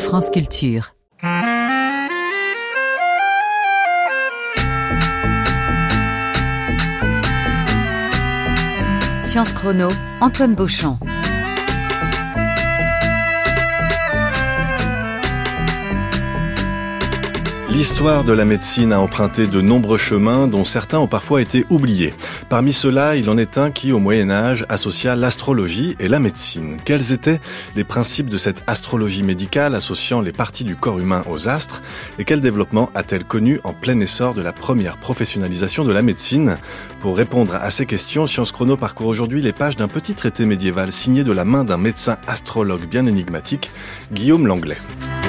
France Culture. Science Chrono, Antoine Beauchamp. L'histoire de la médecine a emprunté de nombreux chemins dont certains ont parfois été oubliés. Parmi ceux-là, il en est un qui, au Moyen-Âge, associa l'astrologie et la médecine. Quels étaient les principes de cette astrologie médicale associant les parties du corps humain aux astres? Et quel développement a-t-elle connu en plein essor de la première professionnalisation de la médecine? Pour répondre à ces questions, Science Chrono parcourt aujourd'hui les pages d'un petit traité médiéval signé de la main d'un médecin astrologue bien énigmatique, Guillaume Langlais.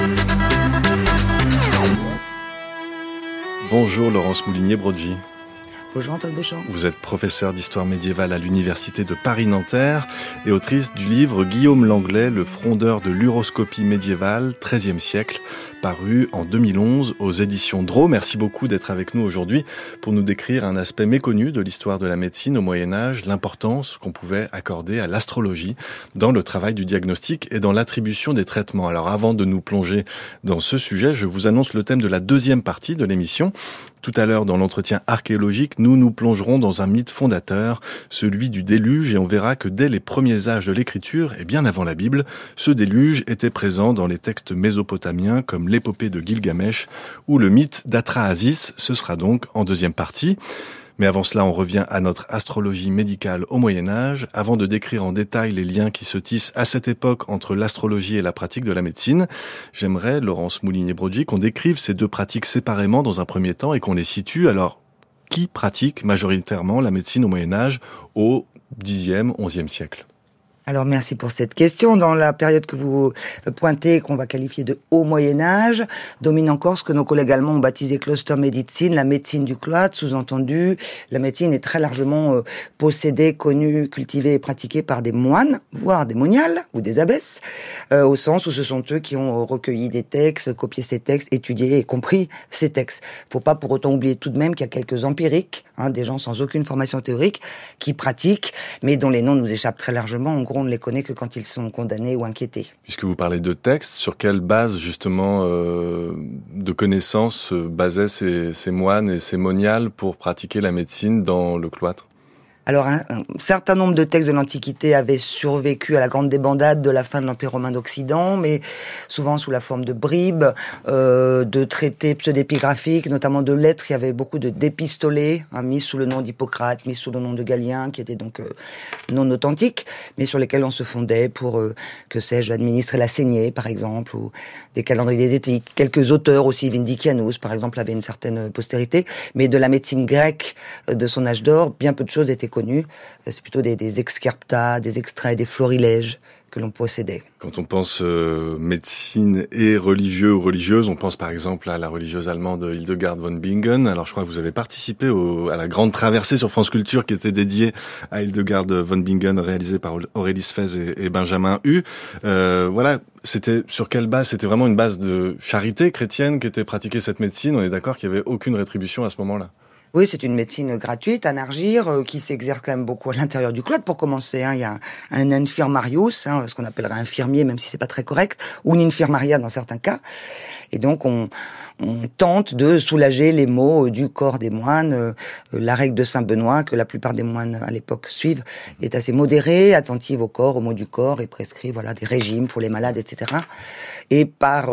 Bonjour Laurence Moulinier-Brodji. Bonjour Antoine Beauchamp. Vous êtes professeur d'histoire médiévale à l'université de Paris-Nanterre et autrice du livre Guillaume Langlais, le frondeur de l'uroscopie médiévale, XIIIe siècle, paru en 2011 aux éditions Draw. Merci beaucoup d'être avec nous aujourd'hui pour nous décrire un aspect méconnu de l'histoire de la médecine au Moyen-Âge, l'importance qu'on pouvait accorder à l'astrologie dans le travail du diagnostic et dans l'attribution des traitements. Alors avant de nous plonger dans ce sujet, je vous annonce le thème de la deuxième partie de l'émission. Tout à l'heure, dans l'entretien archéologique, nous nous plongerons dans un mythe fondateur, celui du déluge, et on verra que dès les premiers âges de l'écriture, et bien avant la Bible, ce déluge était présent dans les textes mésopotamiens comme l'épopée de Gilgamesh ou le mythe d'Atrahasis. Ce sera donc en deuxième partie. Mais avant cela, on revient à notre astrologie médicale au Moyen-Âge, avant de décrire en détail les liens qui se tissent à cette époque entre l'astrologie et la pratique de la médecine. J'aimerais, Laurence Moulinier-Brodji, qu'on décrive ces deux pratiques séparément dans un premier temps et qu'on les situe. Alors, qui pratique majoritairement la médecine au Moyen-Âge au Xe, XIe siècle ? Alors merci pour cette question. Dans la période que vous pointez, qu'on va qualifier de haut Moyen-Âge, domine encore ce que nos collègues allemands ont baptisé Klostermedizin, la médecine du cloître. Sous-entendu, la médecine est très largement possédée, connue, cultivée et pratiquée par des moines, voire des moniales ou des abbesses, au sens où ce sont eux qui ont recueilli des textes, copié ces textes, étudié et compris ces textes. Faut pas pour autant oublier tout de même qu'il y a quelques empiriques, des gens sans aucune formation théorique, qui pratiquent, mais dont les noms nous échappent très largement. En gros, on ne les connaît que quand ils sont condamnés ou inquiétés. Puisque vous parlez de textes, sur quelle base justement de connaissances se basaient ces moines et ces moniales pour pratiquer la médecine dans le cloître ? Alors, un certain nombre de textes de l'Antiquité avaient survécu à la grande débandade de la fin de l'Empire romain d'Occident, mais souvent sous la forme de bribes, de traités pseudépigraphiques, notamment de lettres. Il y avait beaucoup d'épistolés, mis sous le nom d'Hippocrate, mis sous le nom de Galien, qui étaient donc non authentiques, mais sur lesquels on se fondait pour, administrer la saignée, par exemple, ou des calendriers diététiques. Quelques auteurs aussi, Vindicianus, par exemple, avaient une certaine postérité, mais de la médecine grecque de son âge d'or, bien peu de choses étaient connues. C'est plutôt des excerpta, des extraits, des florilèges que l'on possédait. Quand on pense médecine et religieux ou religieuse, on pense par exemple à la religieuse allemande Hildegard von Bingen. Alors je crois que vous avez participé à la grande traversée sur France Culture qui était dédiée à Hildegard von Bingen, réalisée par Aurélie Sfez et Benjamin Hu. Voilà, c'était sur quelle base? C'était vraiment une base de charité chrétienne qu'était pratiquée cette médecine. On est d'accord qu'il n'y avait aucune rétribution à ce moment-là? Oui, c'est une médecine gratuite, anargire, qui s'exerce quand même beaucoup à l'intérieur du cloître. Pour commencer, il y a un infirmarius, ce qu'on appellerait infirmier, même si c'est pas très correct, ou une infirmaria dans certains cas. Et donc, on tente de soulager les maux du corps des moines. La règle de Saint-Benoît, que la plupart des moines à l'époque suivent, est assez modérée, attentive au corps, aux maux du corps, et prescrit des régimes pour les malades, etc. Et par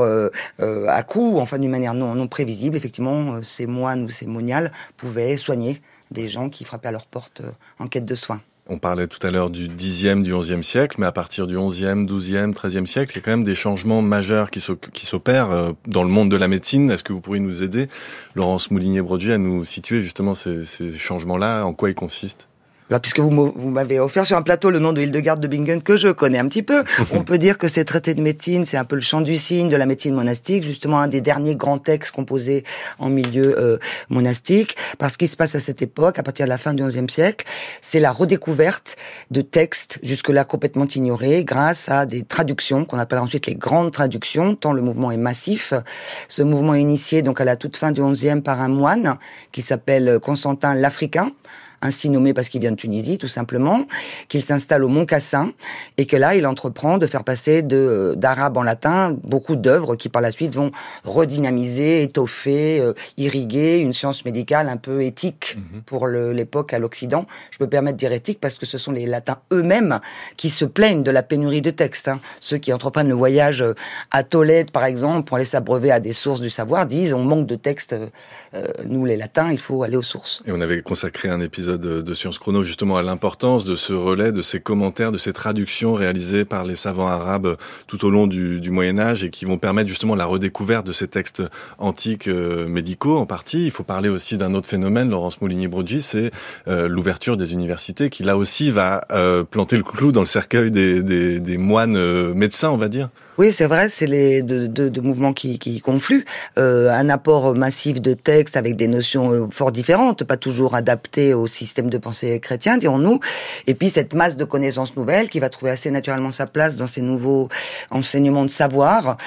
à coup, enfin d'une manière non prévisible, effectivement, ces moines ou ces moniales pouvaient soigner des gens qui frappaient à leur porte en quête de soins. On parlait tout à l'heure du Xe, du XIe siècle, mais à partir du XIe, XIIe, XIIIe siècle, il y a quand même des changements majeurs qui s'opèrent dans le monde de la médecine. Est-ce que vous pourriez nous aider, Laurence Moulinier-Brodji, à nous situer justement ces changements-là, en quoi ils consistent ? Alors, puisque vous m'avez offert sur un plateau le nom de Hildegard de Bingen, que je connais un petit peu, on peut dire que ces traités de médecine, c'est un peu le chant du cygne de la médecine monastique, justement un des derniers grands textes composés en milieu monastique. Parce ce qui se passe à cette époque, à partir de la fin du XIe siècle, c'est la redécouverte de textes jusque-là complètement ignorés grâce à des traductions qu'on appelle ensuite les grandes traductions, tant le mouvement est massif. Ce mouvement est initié donc à la toute fin du XIe par un moine qui s'appelle Constantin l'Africain, ainsi nommé parce qu'il vient de Tunisie, tout simplement, qu'il s'installe au Mont Cassin, et que là, il entreprend de faire passer d'arabe en latin beaucoup d'œuvres qui, par la suite, vont redynamiser, étoffer, irriguer une science médicale un peu éthique pour l'époque à l'Occident. Je me permets de dire éthique parce que ce sont les latins eux-mêmes qui se plaignent de la pénurie de textes. Ceux qui entreprennent le voyage à Tolède, par exemple, pour aller s'abreuver à des sources du savoir, disent on manque de textes. Nous, les latins, il faut aller aux sources. Et on avait consacré un épisode de Sciences Chrono justement à l'importance de ce relais, de ces commentaires, de ces traductions réalisées par les savants arabes tout au long du Moyen-Âge et qui vont permettre justement la redécouverte de ces textes antiques médicaux en partie. Il faut parler aussi d'un autre phénomène, Laurence Moligny-Broggi, c'est l'ouverture des universités qui là aussi va planter le clou dans le cercueil des moines médecins, on va dire. Oui, c'est vrai, c'est les deux mouvements qui confluent. Un apport massif de textes avec des notions fort différentes, pas toujours adaptées au système de pensée chrétien, dirons-nous. Et puis cette masse de connaissances nouvelles qui va trouver assez naturellement sa place dans ces nouveaux enseignements de savoir,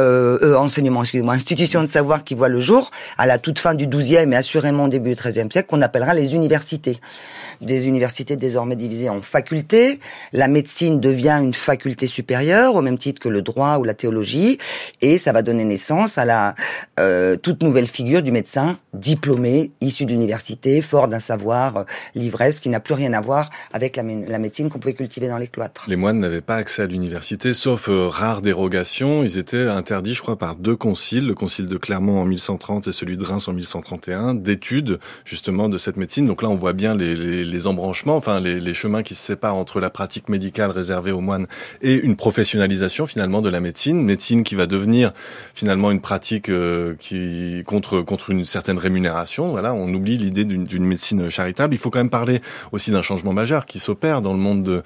institutions de savoir qui voient le jour à la toute fin du XIIe et assurément au début du XIIIe siècle, qu'on appellera les universités. Des universités désormais divisées en facultés. La médecine devient une faculté supérieure, au même titre que le droit ou la théologie, et ça va donner naissance à la toute nouvelle figure du médecin diplômé, issu d'université, fort d'un savoir l'ivresse qui n'a plus rien à voir avec la médecine qu'on pouvait cultiver dans les cloîtres. Les moines n'avaient pas accès à l'université, sauf rares dérogations. Ils étaient interdits, je crois, par 2 conciles, le concile de Clermont en 1130 et celui de Reims en 1131, d'études justement de cette médecine. Donc là, on voit bien les embranchements, enfin les chemins qui se séparent entre la pratique médicale réservée aux moines et une professionnalisation finalement de la médecine qui va devenir finalement une pratique qui contre une certaine rémunération. Voilà, on oublie l'idée d'une médecine charitable. Il faut quand même parler aussi d'un changement majeur qui s'opère dans le monde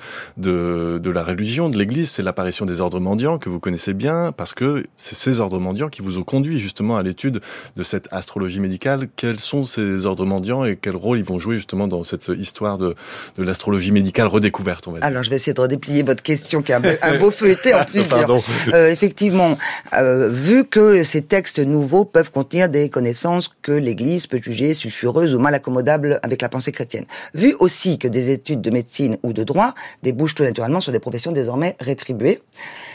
de la religion, de l'Église. C'est l'apparition des ordres mendiants que vous connaissez bien, parce que c'est ces ordres mendiants qui vous ont conduit justement à l'étude de cette astrologie médicale. Quels sont ces ordres mendiants et quel rôle ils vont jouer justement dans cette histoire de l'astrologie médicale redécouverte, on va dire. Alors, je vais essayer de redéplier votre question qui est un beau feuilleté en plusieurs. Effectivement, vu que ces textes nouveaux peuvent contenir des connaissances que l'Église peut juger sulfureuses ou mal accommodables avec la pensée chrétienne, vu aussi que des études de médecine ou de droit débouchent tout naturellement sur des professions désormais rétribuées,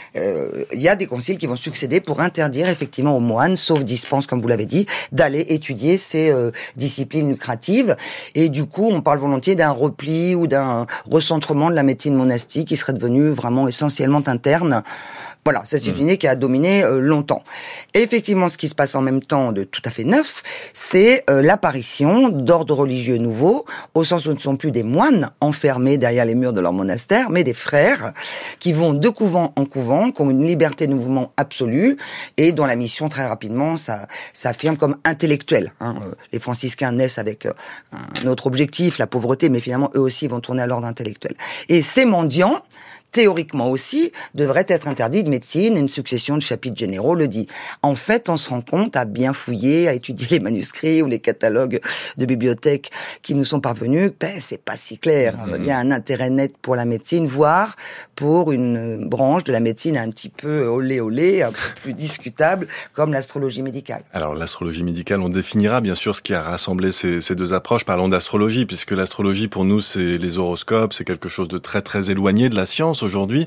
il y a des conciles qui vont succéder pour interdire effectivement aux moines, sauf dispense comme vous l'avez dit, d'aller étudier ces disciplines lucratives. Et du coup, on parle volontiers d'un repli ou d'un recentrement de la médecine monastique qui serait devenue vraiment essentiellement interne. Voilà, c'est une idée qui a dominé longtemps. Et effectivement, ce qui se passe en même temps de tout à fait neuf, c'est l'apparition d'ordres religieux nouveaux, au sens où ce ne sont plus des moines enfermés derrière les murs de leur monastère, mais des frères qui vont de couvent en couvent, qui ont une liberté de mouvement absolue et dont la mission très rapidement s'affirme comme intellectuelle. Les franciscains naissent avec un autre objectif, la pauvreté, mais finalement eux aussi vont tourner à l'ordre intellectuel. Et ces mendiants, théoriquement aussi, devrait être interdit de médecine. Une succession de chapitres généraux le dit. En fait, on se rend compte, à bien fouiller, à étudier les manuscrits ou les catalogues de bibliothèques qui nous sont parvenus, c'est pas si clair. Il y a un intérêt net pour la médecine, voire pour une branche de la médecine un petit peu olé, un peu plus discutable, comme l'astrologie médicale. Alors, l'astrologie médicale, on définira bien sûr ce qui a rassemblé ces deux approches. Parlons d'astrologie, puisque l'astrologie, pour nous, c'est les horoscopes, c'est quelque chose de très très éloigné de la science aujourd'hui.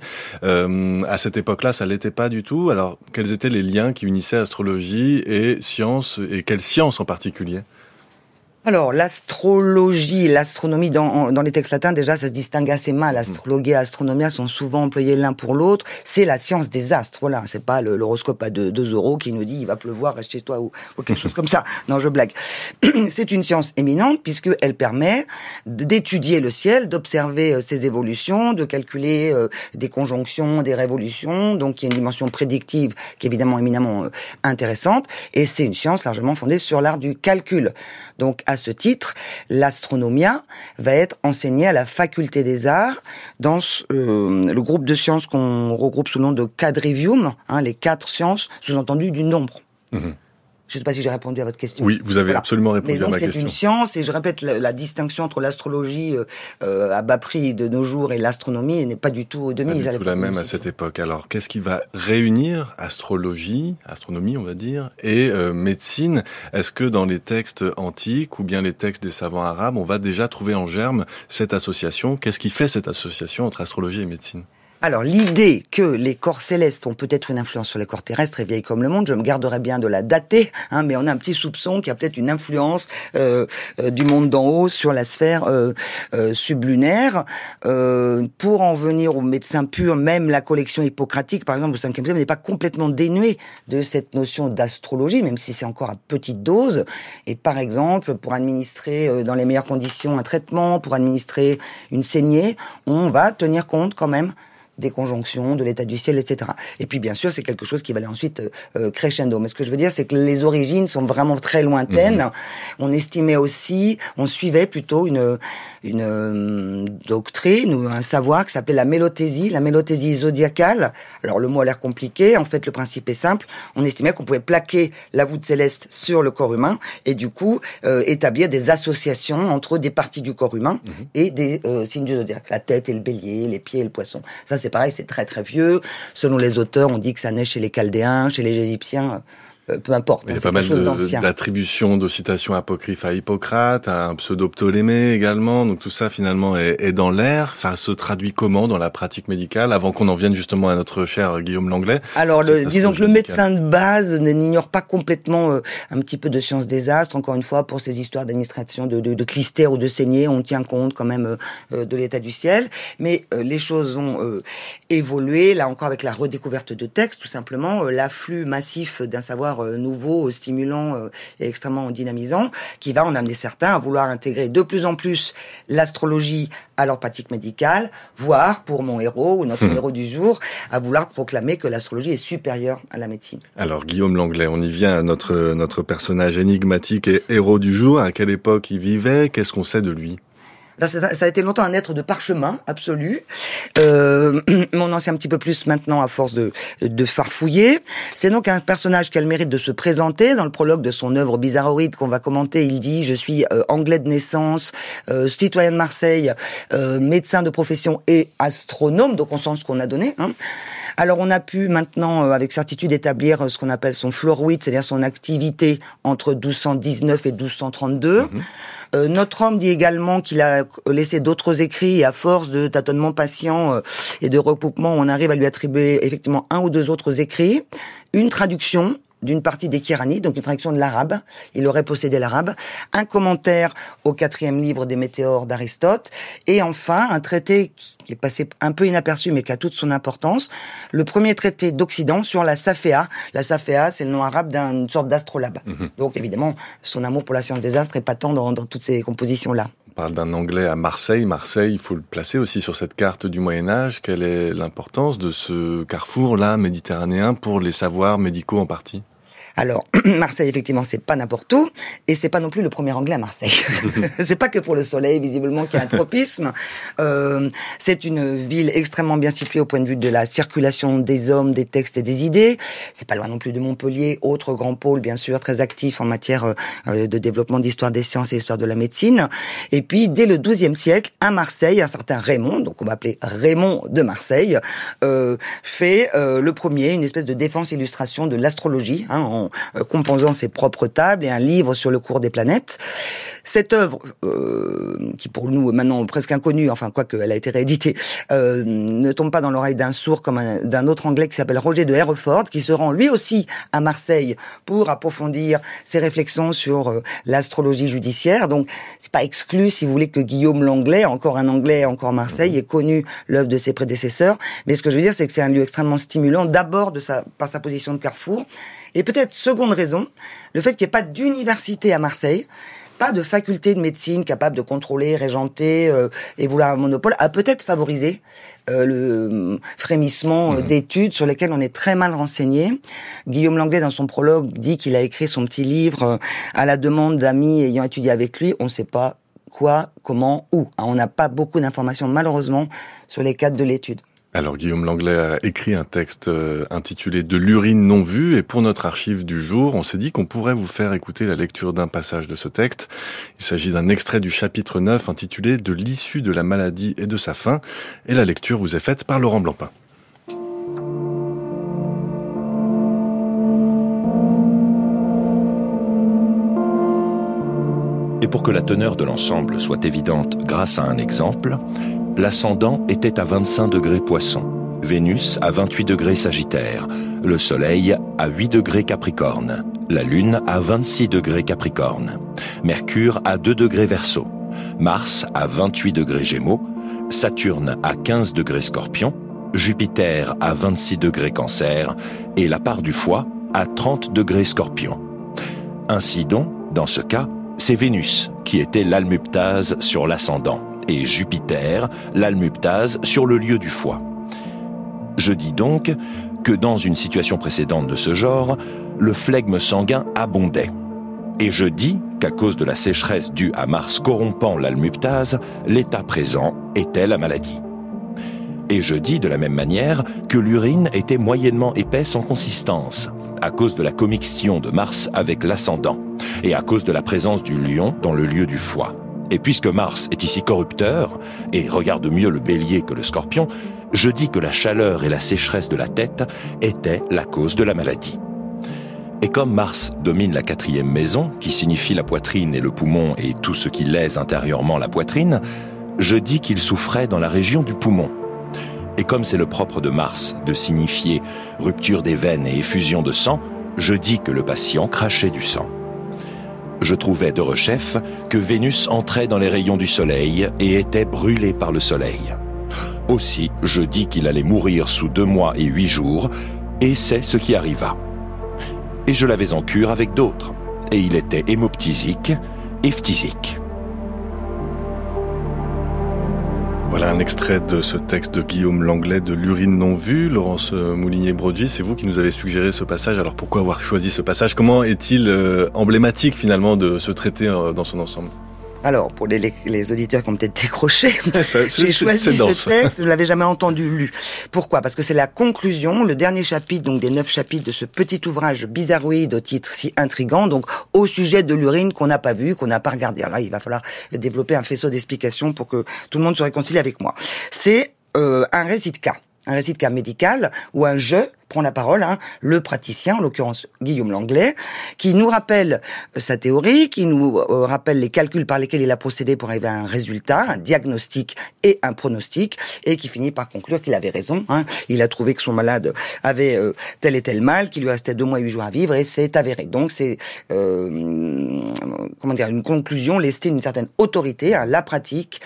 À cette époque-là, ça l'était pas du tout. Alors, quels étaient les liens qui unissaient astrologie et science, et quelle science en particulier ? Alors, l'astrologie, l'astronomie, dans les textes latins, déjà, ça se distingue assez mal. Astrologia et astronomia sont souvent employés l'un pour l'autre. C'est la science des astres, voilà. C'est pas l'horoscope à 2 € qui nous dit il va pleuvoir, reste chez toi, ou quelque chose comme ça. Non, je blague. C'est une science éminente, puisqu'elle permet d'étudier le ciel, d'observer ses évolutions, de calculer des conjonctions, des révolutions. Donc, il y a une dimension prédictive qui est évidemment éminemment intéressante. Et c'est une science largement fondée sur l'art du calcul. Donc, à ce titre, l'astronomia va être enseignée à la faculté des arts dans le groupe de sciences qu'on regroupe sous le nom de quadrivium, les 4 sciences, sous-entendu du nombre. Je ne sais pas si j'ai répondu à votre question. Oui, vous avez absolument répondu à ma question. C'est une science, et je répète, la distinction entre l'astrologie à bas prix de nos jours et l'astronomie n'est pas du tout de mise. Pas du tout la même à cette époque. Alors, qu'est-ce qui va réunir astrologie, astronomie, on va dire, et médecine? Est-ce que dans les textes antiques ou bien les textes des savants arabes, on va déjà trouver en germe cette association? Qu'est-ce qui fait cette association entre astrologie et médecine? Alors, l'idée que les corps célestes ont peut-être une influence sur les corps terrestres est vieille comme le monde. Je me garderais bien de la dater, mais on a un petit soupçon qu'il y a peut-être une influence du monde d'en haut sur la sphère sublunaire. Pour en venir aux médecins purs, même la collection hippocratique, par exemple, au 5e siècle, n'est pas complètement dénuée de cette notion d'astrologie, même si c'est encore à petite dose. Et par exemple, pour administrer dans les meilleures conditions un traitement, pour administrer une saignée, on va tenir compte quand même des conjonctions, de l'état du ciel, etc. Et puis, bien sûr, c'est quelque chose qui va aller ensuite crescendo. Mais ce que je veux dire, c'est que les origines sont vraiment très lointaines. On estimait aussi, on suivait plutôt une doctrine ou un savoir qui s'appelait la mélothésie zodiacale. Alors, le mot a l'air compliqué. En fait, le principe est simple. On estimait qu'on pouvait plaquer la voûte céleste sur le corps humain et du coup, établir des associations entre des parties du corps humain et des signes du zodiaque. La tête et le bélier, les pieds et le poisson. Ça, c'est pareil, c'est très très vieux. Selon les auteurs, on dit que ça naît chez les Chaldéens, chez les Égyptiens, peu importe. Il y a pas mal d'attributions, de citations apocryphes à Hippocrate, à un pseudo-Ptolémée également. Donc tout ça finalement est dans l'air. Ça se traduit comment dans la pratique médicale, avant qu'on en vienne justement à notre cher Guillaume Langlais? Alors, disons que le médecin de base n'ignore pas complètement un petit peu de science des astres. Encore une fois, pour ces histoires d'administration de clistères ou de saignée, on tient compte quand même de l'état du ciel. Mais les choses ont évolué, là encore avec la redécouverte de textes, tout simplement, l'afflux massif d'un savoir nouveau, stimulant et extrêmement dynamisant, qui va en amener certains à vouloir intégrer de plus en plus l'astrologie à leur pratique médicale, voire, pour mon héros, ou notre héros du jour, à vouloir proclamer que l'astrologie est supérieure à la médecine. Alors, Guillaume Langlais, on y vient à notre personnage énigmatique et héros du jour. À quelle époque il vivait? Qu'est-ce qu'on sait de lui? Là, ça a été longtemps un être de parchemin absolu, mais on en sait un petit peu plus maintenant à force de farfouiller. C'est donc un personnage qui a le mérite de se présenter. Dans le prologue de son œuvre Bizarroïde qu'on va commenter, il dit « Je suis anglais de naissance, citoyen de Marseille, médecin de profession et astronome », donc on sent ce qu'on a donné. Alors on a pu maintenant avec certitude établir ce qu'on appelle son floroïde, c'est-à-dire son activité entre 1219 et 1232. Notre homme dit également qu'il a laissé d'autres écrits et à force de tâtonnements patients et de recoupements, on arrive à lui attribuer effectivement un ou deux autres écrits, une traduction d'une partie des Kiranides, donc une traduction de l'arabe. Il aurait possédé l'arabe. Un commentaire au 4e livre des Météores d'Aristote. Et enfin, un traité qui est passé un peu inaperçu, mais qui a toute son importance. Le premier traité d'Occident sur la Saféa. La Saféa, c'est le nom arabe d'une sorte d'astrolabe. Donc, évidemment, son amour pour la science des astres est patent dans toutes ces compositions-là. On parle d'un Anglais à Marseille. Marseille, il faut le placer aussi sur cette carte du Moyen-Âge. Quelle est l'importance de ce carrefour-là, méditerranéen, pour les savoirs médicaux en partie? Alors, Marseille, effectivement, c'est pas n'importe où, et c'est pas non plus le premier Anglais à Marseille. C'est pas que pour le soleil, visiblement, qu'il y a un tropisme. C'est une ville extrêmement bien située au point de vue de la circulation des hommes, des textes et des idées. C'est pas loin non plus de Montpellier, autre grand pôle, bien sûr, très actif en matière de développement d'histoire des sciences et d'histoire de la médecine. Et puis, dès le XIIe siècle, à Marseille, un certain Raymond, donc on va appeler Raymond de Marseille, fait le premier, une espèce de défense-illustration de l'astrologie, en composant ses propres tables et un livre sur le cours des planètes. Cette œuvre, qui pour nous maintenant presque inconnue, enfin quoique elle a été rééditée, ne tombe pas dans l'oreille d'un sourd comme d'un autre Anglais qui s'appelle Roger de Hereford, qui se rend lui aussi à Marseille pour approfondir ses réflexions sur l'astrologie judiciaire. Donc c'est pas exclu, si vous voulez, que Guillaume Langlais, encore un Anglais, encore Marseille, ait connu l'œuvre de ses prédécesseurs. Mais ce que je veux dire, c'est que c'est un lieu extrêmement stimulant, d'abord par sa position de carrefour, et peut-être seconde raison, le fait qu'il n'y ait pas d'université à Marseille, pas de faculté de médecine capable de contrôler, régenter et vouloir un monopole, a peut-être favorisé le frémissement d'études sur lesquelles on est très mal renseigné. Guillaume Langlais, dans son prologue, dit qu'il a écrit son petit livre à la demande d'amis ayant étudié avec lui. On ne sait pas quoi, comment, où. On n'a pas beaucoup d'informations, malheureusement, sur les cadres de l'étude. Alors Guillaume Langlais a écrit un texte intitulé « De l'urine non vue » et pour notre archive du jour, on s'est dit qu'on pourrait vous faire écouter la lecture d'un passage de ce texte. Il s'agit d'un extrait du chapitre 9 intitulé « De l'issue de la maladie et de sa fin » et la lecture vous est faite par Laurent Blancpain. Et pour que la teneur de l'ensemble soit évidente grâce à un exemple, l'ascendant était à 25 degrés Poisson, Vénus à 28 degrés Sagittaire, le Soleil à 8 degrés Capricorne, la Lune à 26 degrés Capricorne, Mercure à 2 degrés Verseau, Mars à 28 degrés Gémeaux, Saturne à 15 degrés Scorpion, Jupiter à 26 degrés Cancer et la part du Foie à 30 degrés Scorpion. Ainsi donc, dans ce cas, c'est Vénus qui était l'almuptase sur l'ascendant et Jupiter l'almuptase sur le lieu du foie. Je dis donc que dans une situation précédente de ce genre, le flegme sanguin abondait. Et je dis qu'à cause de la sécheresse due à Mars corrompant l'almuptase, l'état présent était la maladie. Et je dis de la même manière que l'urine était moyennement épaisse en consistance, à cause de la commixtion de Mars avec l'ascendant, et à cause de la présence du lion dans le lieu du foie. Et puisque Mars est ici corrupteur, et regarde mieux le bélier que le scorpion, je dis que la chaleur et la sécheresse de la tête étaient la cause de la maladie. Et comme Mars domine la 4e maison, qui signifie la poitrine et le poumon et tout ce qui lèse intérieurement la poitrine, je dis qu'il souffrait dans la région du poumon. Et comme c'est le propre de Mars de signifier rupture des veines et effusion de sang, je dis que le patient crachait du sang. Je trouvais de rechef que Vénus entrait dans les rayons du Soleil et était brûlée par le Soleil. Aussi, je dis qu'il allait mourir sous 2 mois et 8 jours, et c'est ce qui arriva. Et je l'avais en cure avec d'autres, et il était hémoptysique et phtisique. Voilà un extrait de ce texte de Guillaume Langlais de l'urine non vue. Laurence Moulinier-Brodie, c'est vous qui nous avez suggéré ce passage. Alors pourquoi avoir choisi ce passage ? Comment est-il emblématique finalement de ce traité dans son ensemble ? Alors, pour les auditeurs qui ont peut-être décroché, j'ai choisi ce texte, je ne l'avais jamais entendu lu. Pourquoi ? Parce que c'est la conclusion, le dernier chapitre, donc des 9 chapitres de ce petit ouvrage bizarroïde au titre si intrigant, donc au sujet de l'urine qu'on n'a pas vu, qu'on n'a pas regardé. Alors là, il va falloir développer un faisceau d'explications pour que tout le monde se réconcilie avec moi. C'est un récit de cas médical où un je prend la parole, le praticien, en l'occurrence Guillaume Langlais, qui nous rappelle sa théorie, qui nous rappelle les calculs par lesquels il a procédé pour arriver à un résultat, un diagnostic et un pronostic, et qui finit par conclure qu'il avait raison. Il a trouvé que son malade avait tel et tel mal, qu'il lui restait 2 mois et 8 jours à vivre, et c'est avéré. Donc c'est une conclusion lestée d'une certaine autorité à la pratique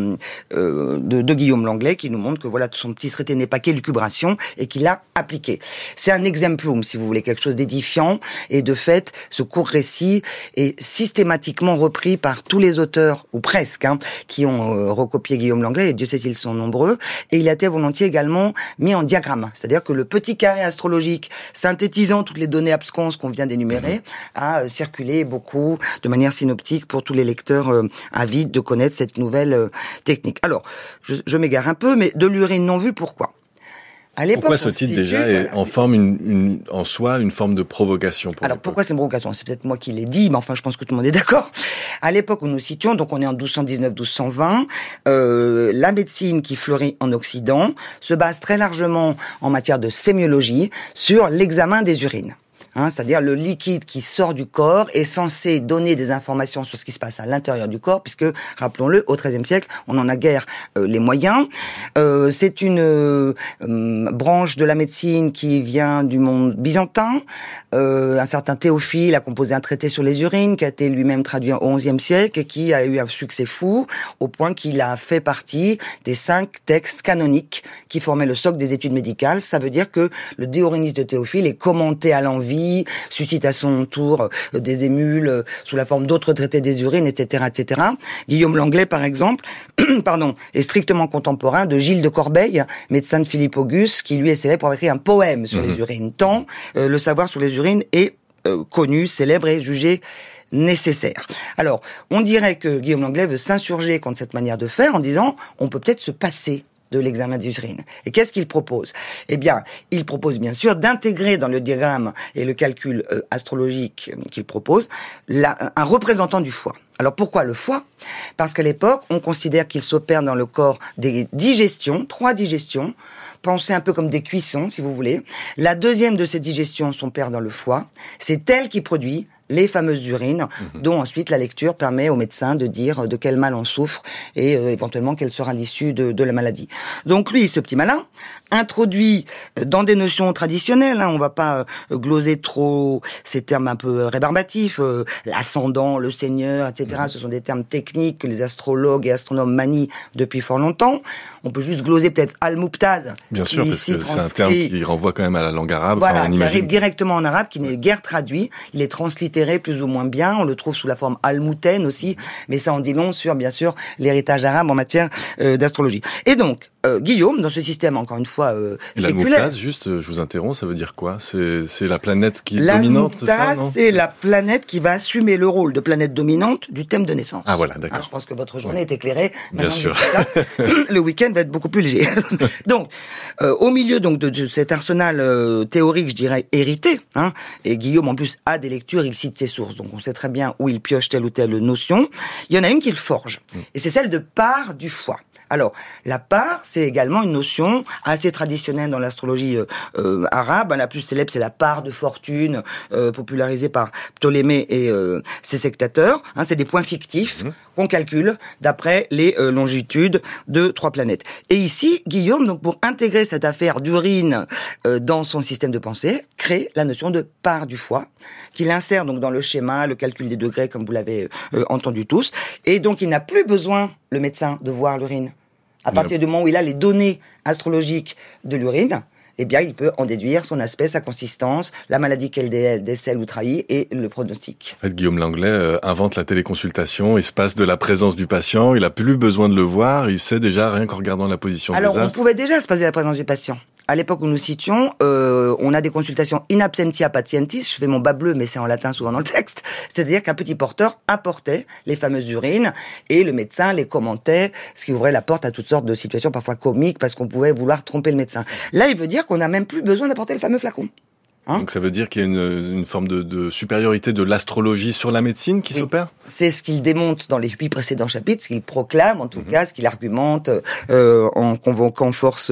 de Guillaume Langlais, qui nous montre que voilà, son petit traité n'est pas qu'élucubration et qu'il l'a appliqué. C'est un exemplum, si vous voulez, quelque chose d'édifiant. Et de fait, ce court récit est systématiquement repris par tous les auteurs, ou presque, qui ont recopié Guillaume Langlais, et Dieu sait s'ils sont nombreux. Et il a été volontiers également mis en diagramme. C'est-à-dire que le petit carré astrologique, synthétisant toutes les données absconses qu'on vient d'énumérer, a circulé beaucoup de manière synoptique pour tous les lecteurs avides de connaître cette nouvelle technique. Alors, je m'égare un peu, mais de l'urine non vue, pourquoi ? Pourquoi ce titre déjà est en forme en soi une forme de provocation pour Alors pourquoi c'est une provocation ? C'est peut-être moi qui l'ai dit, mais enfin je pense que tout le monde est d'accord. À l'époque où nous situons, donc on est en 1219-1220, la médecine qui fleurit en Occident se base très largement en matière de sémiologie sur l'examen des urines. C'est-à-dire le liquide qui sort du corps est censé donner des informations sur ce qui se passe à l'intérieur du corps, puisque, rappelons-le, au XIIIe siècle, on n'en a guère les moyens. C'est une branche de la médecine qui vient du monde byzantin. Un certain Théophile a composé un traité sur les urines, qui a été lui-même traduit au XIe siècle, et qui a eu un succès fou, au point qu'il a fait partie des 5 textes canoniques qui formaient le socle des études médicales. Ça veut dire que le De Orinis de Théophile est commenté à l'envi, suscite à son tour des émules sous la forme d'autres traités des urines, etc., etc. Guillaume Langlais, par exemple, est strictement contemporain de Gilles de Corbeil, médecin de Philippe Auguste, qui lui est célèbre pour avoir écrit un poème sur les urines. Tant le savoir sur les urines est connu, célèbre et jugé nécessaire. Alors, on dirait que Guillaume Langlais veut s'insurger contre cette manière de faire en disant on peut peut-être se passer de l'examen d'urine. Et qu'est-ce qu'il propose ? Eh bien, il propose bien sûr d'intégrer dans le diagramme et le calcul astrologique qu'il propose un représentant du foie. Alors pourquoi le foie ? Parce qu'à l'époque, on considère qu'il s'opère dans le corps des digestions, 3 digestions, pensez un peu comme des cuissons, si vous voulez. La deuxième de ces digestions s'opère dans le foie. C'est elle qui produit les fameuses urines, dont ensuite la lecture permet au médecin de dire de quel mal on souffre et éventuellement quelle sera l'issue de la maladie. Donc lui, ce petit malin, introduit dans des notions traditionnelles, on va pas gloser trop ces termes un peu rébarbatifs, l'ascendant, le seigneur, etc. Ce sont des termes techniques que les astrologues et astronomes manient depuis fort longtemps. On peut juste gloser peut-être al-Muqtaz. Bien sûr, parce que c'est un terme qui renvoie quand même à la langue arabe. Voilà, on qui imagine... arrive directement en arabe, qui n'est guère traduit. Il est translittéré plus ou moins bien. On le trouve sous la forme al-Moutaine aussi. Mais ça en dit long sur, bien sûr, l'héritage arabe en matière d'astrologie. Et donc, Guillaume, dans ce système, encore une fois, séculaire... L'al-Muqtaz, juste, je vous interromps, ça veut dire quoi ? C'est la planète qui est dominante, c'est ça, non ? C'est la planète qui va assumer le rôle de planète dominante du thème de naissance. Ah voilà, d'accord. Je pense que votre journée est éclairée. Bien sûr. Le week-end va être beaucoup plus léger. Donc, au milieu donc de cet arsenal théorique, je dirais, hérité, et Guillaume, en plus, a des lectures, il cite ses sources, donc on sait très bien où il pioche telle ou telle notion. Il y en a une qu'il forge, et c'est celle de part du foie. Alors, la part, c'est également une notion assez traditionnelle dans l'astrologie arabe. La plus célèbre, c'est la part de fortune, popularisée par Ptolémée et ses sectateurs. C'est des points fictifs qu'on calcule d'après les longitudes de 3 planètes. Et ici, Guillaume, donc pour intégrer cette affaire d'urine dans son système de pensée, crée la notion de part du foie, qu'il insère donc dans le schéma, le calcul des degrés, comme vous l'avez entendu tous. Et donc, il n'a plus besoin, le médecin, de voir l'urine. À partir du moment où il a les données astrologiques de l'urine, eh bien, il peut en déduire son aspect, sa consistance, la maladie qu'elle décèle ou trahit et le pronostic. En fait, Guillaume Langlais invente la téléconsultation, il se passe de la présence du patient, il n'a plus besoin de le voir, il sait déjà rien qu'en regardant la position des astres. Alors, on pouvait déjà se passer de la présence du patient. À l'époque où nous citions, on a des consultations in absentia patientis, je fais mon bas bleu, mais c'est en latin souvent dans le texte, c'est-à-dire qu'un petit porteur apportait les fameuses urines, et le médecin les commentait, ce qui ouvrait la porte à toutes sortes de situations parfois comiques, parce qu'on pouvait vouloir tromper le médecin. Là, il veut dire qu'on n'a même plus besoin d'apporter le fameux flacon. Donc ça veut dire qu'il y a une forme de supériorité de l'astrologie sur la médecine qui s'opère ? C'est ce qu'il démonte dans les 8 précédents chapitres, ce qu'il proclame en tout cas, ce qu'il argumente en convoquant force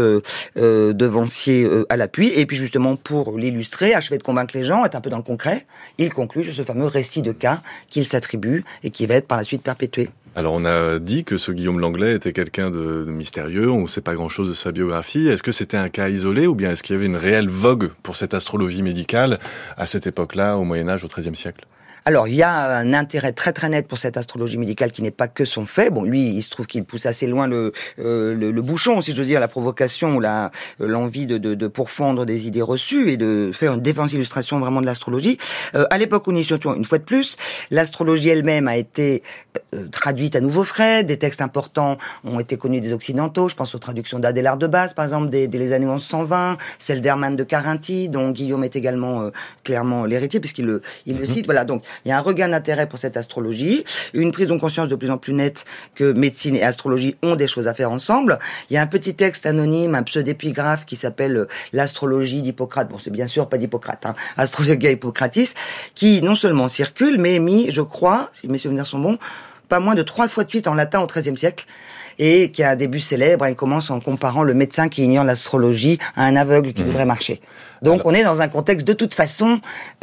devancier à l'appui. Et puis justement pour l'illustrer, achever de convaincre les gens, être un peu dans le concret, il conclut sur ce fameux récit de cas qu'il s'attribue et qui va être par la suite perpétué. Alors on a dit que ce Guillaume Langlais était quelqu'un de mystérieux, on ne sait pas grand-chose de sa biographie. Est-ce que c'était un cas isolé ou bien est-ce qu'il y avait une réelle vogue pour cette astrologie médicale à cette époque-là, au Moyen-Âge, au XIIIe siècle ? Alors, il y a un intérêt très très net pour cette astrologie médicale qui n'est pas que son fait. Bon, lui, il se trouve qu'il pousse assez loin le bouchon, si je veux dire, la provocation ou l'envie de pourfendre des idées reçues et de faire une défense illustration vraiment de l'astrologie. À l'époque où nous y étions, une fois de plus, l'astrologie elle-même a été traduite à nouveau frais. Des textes importants ont été connus des Occidentaux. Je pense aux traductions d'Adélard de Baz, par exemple, dès les années 1120, celle d'Hermann de Carinthie, dont Guillaume est également clairement l'héritier, puisqu'il le cite. Voilà, donc il y a un regain d'intérêt pour cette astrologie, une prise de conscience de plus en plus nette que médecine et astrologie ont des choses à faire ensemble. Il y a un petit texte anonyme, un pseudépigraphe qui s'appelle l'astrologie d'Hippocrate. Bon, c'est bien sûr pas d'Hippocrate, Astrologia Hippocratis, qui non seulement circule, mais est mis, je crois, si mes souvenirs sont bons, pas moins de 3 fois de suite en latin au XIIIe siècle. Et qui a un début célèbre, il commence en comparant le médecin qui ignore l'astrologie à un aveugle qui voudrait marcher. Donc on est dans un contexte de toute façon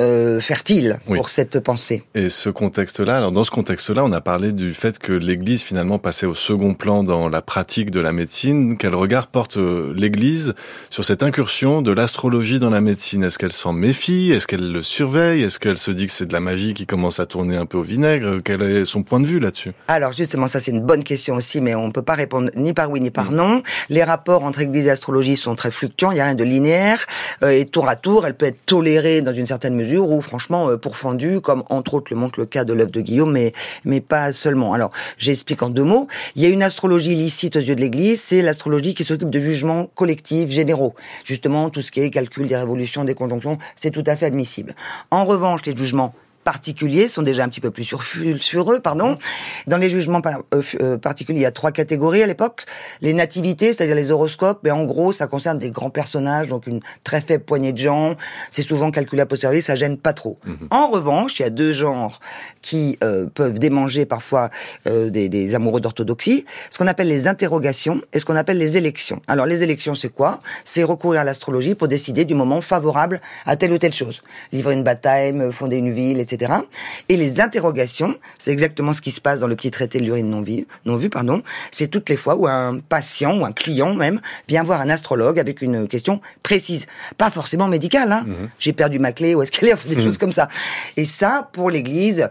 fertile pour cette pensée. Et ce contexte-là, alors dans ce contexte-là, on a parlé du fait que l'Église finalement passait au second plan dans la pratique de la médecine. Quel regard porte l'Église sur cette incursion de l'astrologie dans la médecine ? Est-ce qu'elle s'en méfie ? Est-ce qu'elle le surveille ? Est-ce qu'elle se dit que c'est de la magie qui commence à tourner un peu au vinaigre ? Quel est son point de vue là-dessus ? Alors justement, ça c'est une bonne question aussi, mais on peut pas répondre ni par oui ni par non. Les rapports entre Église et astrologie sont très fluctuants, il n'y a rien de linéaire, et tour à tour, elle peut être tolérée dans une certaine mesure, ou franchement pourfendue, comme entre autres le montre le cas de l'œuvre de Guillaume, mais pas seulement. Alors, j'explique en 2 mots. Il y a une astrologie licite aux yeux de l'Église, c'est l'astrologie qui s'occupe de jugements collectifs, généraux. Justement, tout ce qui est calcul des révolutions, des conjonctions, c'est tout à fait admissible. En revanche, les jugements particuliers sont déjà un petit peu plus sulfureux, Dans les jugements particuliers, il y a 3 catégories à l'époque. Les nativités, c'est-à-dire les horoscopes, mais en gros, ça concerne des grands personnages, donc une très faible poignée de gens. C'est souvent calculé a posteriori, ça gêne pas trop. En revanche, il y a 2 genres qui peuvent démanger parfois des amoureux d'orthodoxie, ce qu'on appelle les interrogations et ce qu'on appelle les élections. Alors les élections, c'est quoi ? C'est recourir à l'astrologie pour décider du moment favorable à telle ou telle chose. Livrer une bataille, fonder une ville, etc. Et les interrogations, c'est exactement ce qui se passe dans le petit traité de l'urine non vue, c'est toutes les fois où un patient ou un client même vient voir un astrologue avec une question précise. Pas forcément médicale, J'ai perdu ma clé, où est-ce qu'elle est ? Des choses comme ça. Et ça, pour l'Église,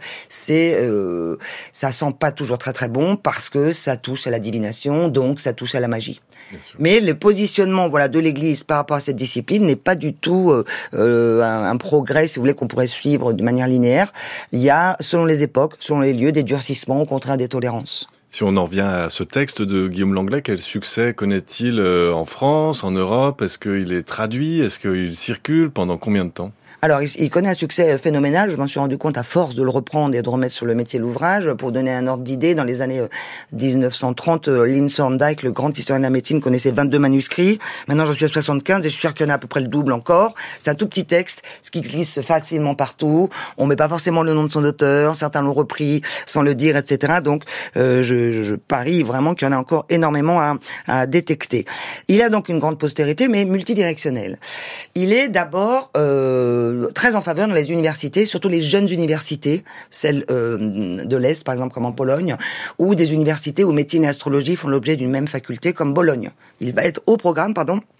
ça sent pas toujours très très bon parce que ça touche à la divination, donc ça touche à la magie. Mais le positionnement de l'Église par rapport à cette discipline n'est pas du tout un progrès, si vous voulez, qu'on pourrait suivre de manière linéaire. Il y a, selon les époques, selon les lieux, des durcissements, au contraire des tolérances. Si on en revient à ce texte de Guillaume Langlais, quel succès connaît-il en France, en Europe ? Est-ce qu'il est traduit ? Est-ce qu'il circule ? Pendant combien de temps ? Alors, il connaît un succès phénoménal. Je m'en suis rendu compte à force de le reprendre et de remettre sur le métier l'ouvrage. Pour donner un ordre d'idée, dans les années 1930, Lynn Thorndike, le grand historien de la médecine, connaissait 22 manuscrits. Maintenant, j'en suis à 75 et je suis sûr qu'il y en a à peu près le double encore. C'est un tout petit texte, ce qui glisse facilement partout. On met pas forcément le nom de son auteur. Certains l'ont repris sans le dire, etc. Donc, je parie vraiment qu'il y en a encore énormément à détecter. Il a donc une grande postérité, mais multidirectionnelle. Il est d'abord très en faveur dans les universités, surtout les jeunes universités, celles de l'Est, par exemple, comme en Pologne, ou des universités où médecine et astrologie font l'objet d'une même faculté, comme Bologne. Il va être au programme,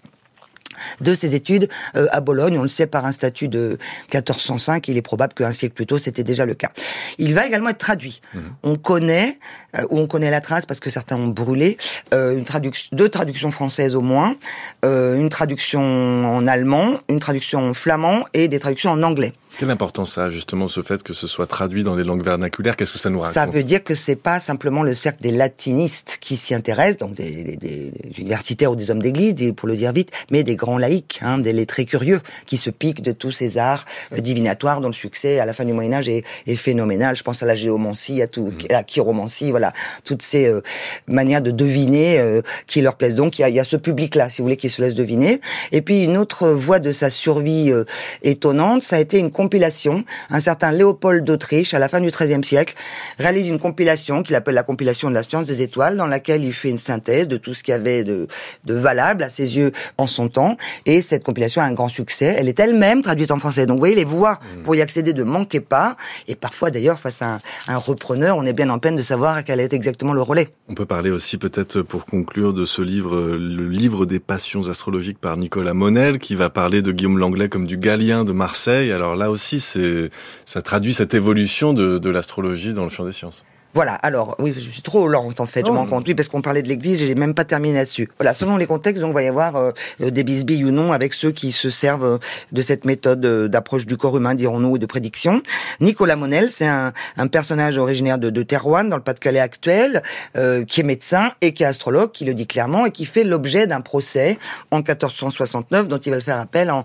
de ses études à Bologne. On le sait par un statut de 1405. Il est probable qu'un siècle plus tôt, c'était déjà le cas. Il va également être traduit. On connaît la trace parce que certains ont brûlé, 2 traductions françaises au moins, une traduction en allemand, une traduction en flamand et des traductions en anglais. Quelle importance ça a justement ce fait que ce soit traduit dans des langues vernaculaires ? Qu'est-ce que ça nous raconte ? Ça veut dire que c'est pas simplement le cercle des latinistes qui s'y intéressent, donc des universitaires ou des hommes d'église, pour le dire vite, mais des grands laïcs, des lettrés curieux qui se piquent de tous ces arts divinatoires dont le succès à la fin du Moyen-Âge est phénoménal. Je pense à la géomancie, à la chiromancie, toutes ces manières de deviner qui leur plaisent. Donc il y a ce public-là, si vous voulez, qui se laisse deviner. Et puis une autre voie de sa survie étonnante, ça a été une compilation. Un certain Léopold d'Autriche, à la fin du XIIIe siècle, réalise une compilation qu'il appelle la compilation de la science des étoiles, dans laquelle il fait une synthèse de tout ce qu'il y avait de valable à ses yeux en son temps. Et cette compilation a un grand succès. Elle est elle-même traduite en français. Donc vous voyez, les voies pour y accéder ne manquaient pas. Et parfois, d'ailleurs, face à un repreneur, on est bien en peine de savoir quel est exactement le relais. On peut parler aussi peut-être, pour conclure, de ce livre, le livre des passions astrologiques par Nicolas Monel, qui va parler de Guillaume Langlais comme du Galien de Marseille. Alors là aussi, ça traduit cette évolution de l'astrologie dans le champ des sciences. Voilà, alors, oui, je suis trop lente en fait, je m'en conduis parce qu'on parlait de l'église et j'ai même pas terminé là-dessus. Voilà, selon les contextes, donc, il va y avoir des bisbilles ou non avec ceux qui se servent de cette méthode d'approche du corps humain, dirons-nous, ou de prédiction. Nicolas Monel, c'est un personnage originaire de Thérouanne, dans le Pas-de-Calais actuel, qui est médecin et qui est astrologue, qui le dit clairement, et qui fait l'objet d'un procès en 1469, dont il va le faire appel en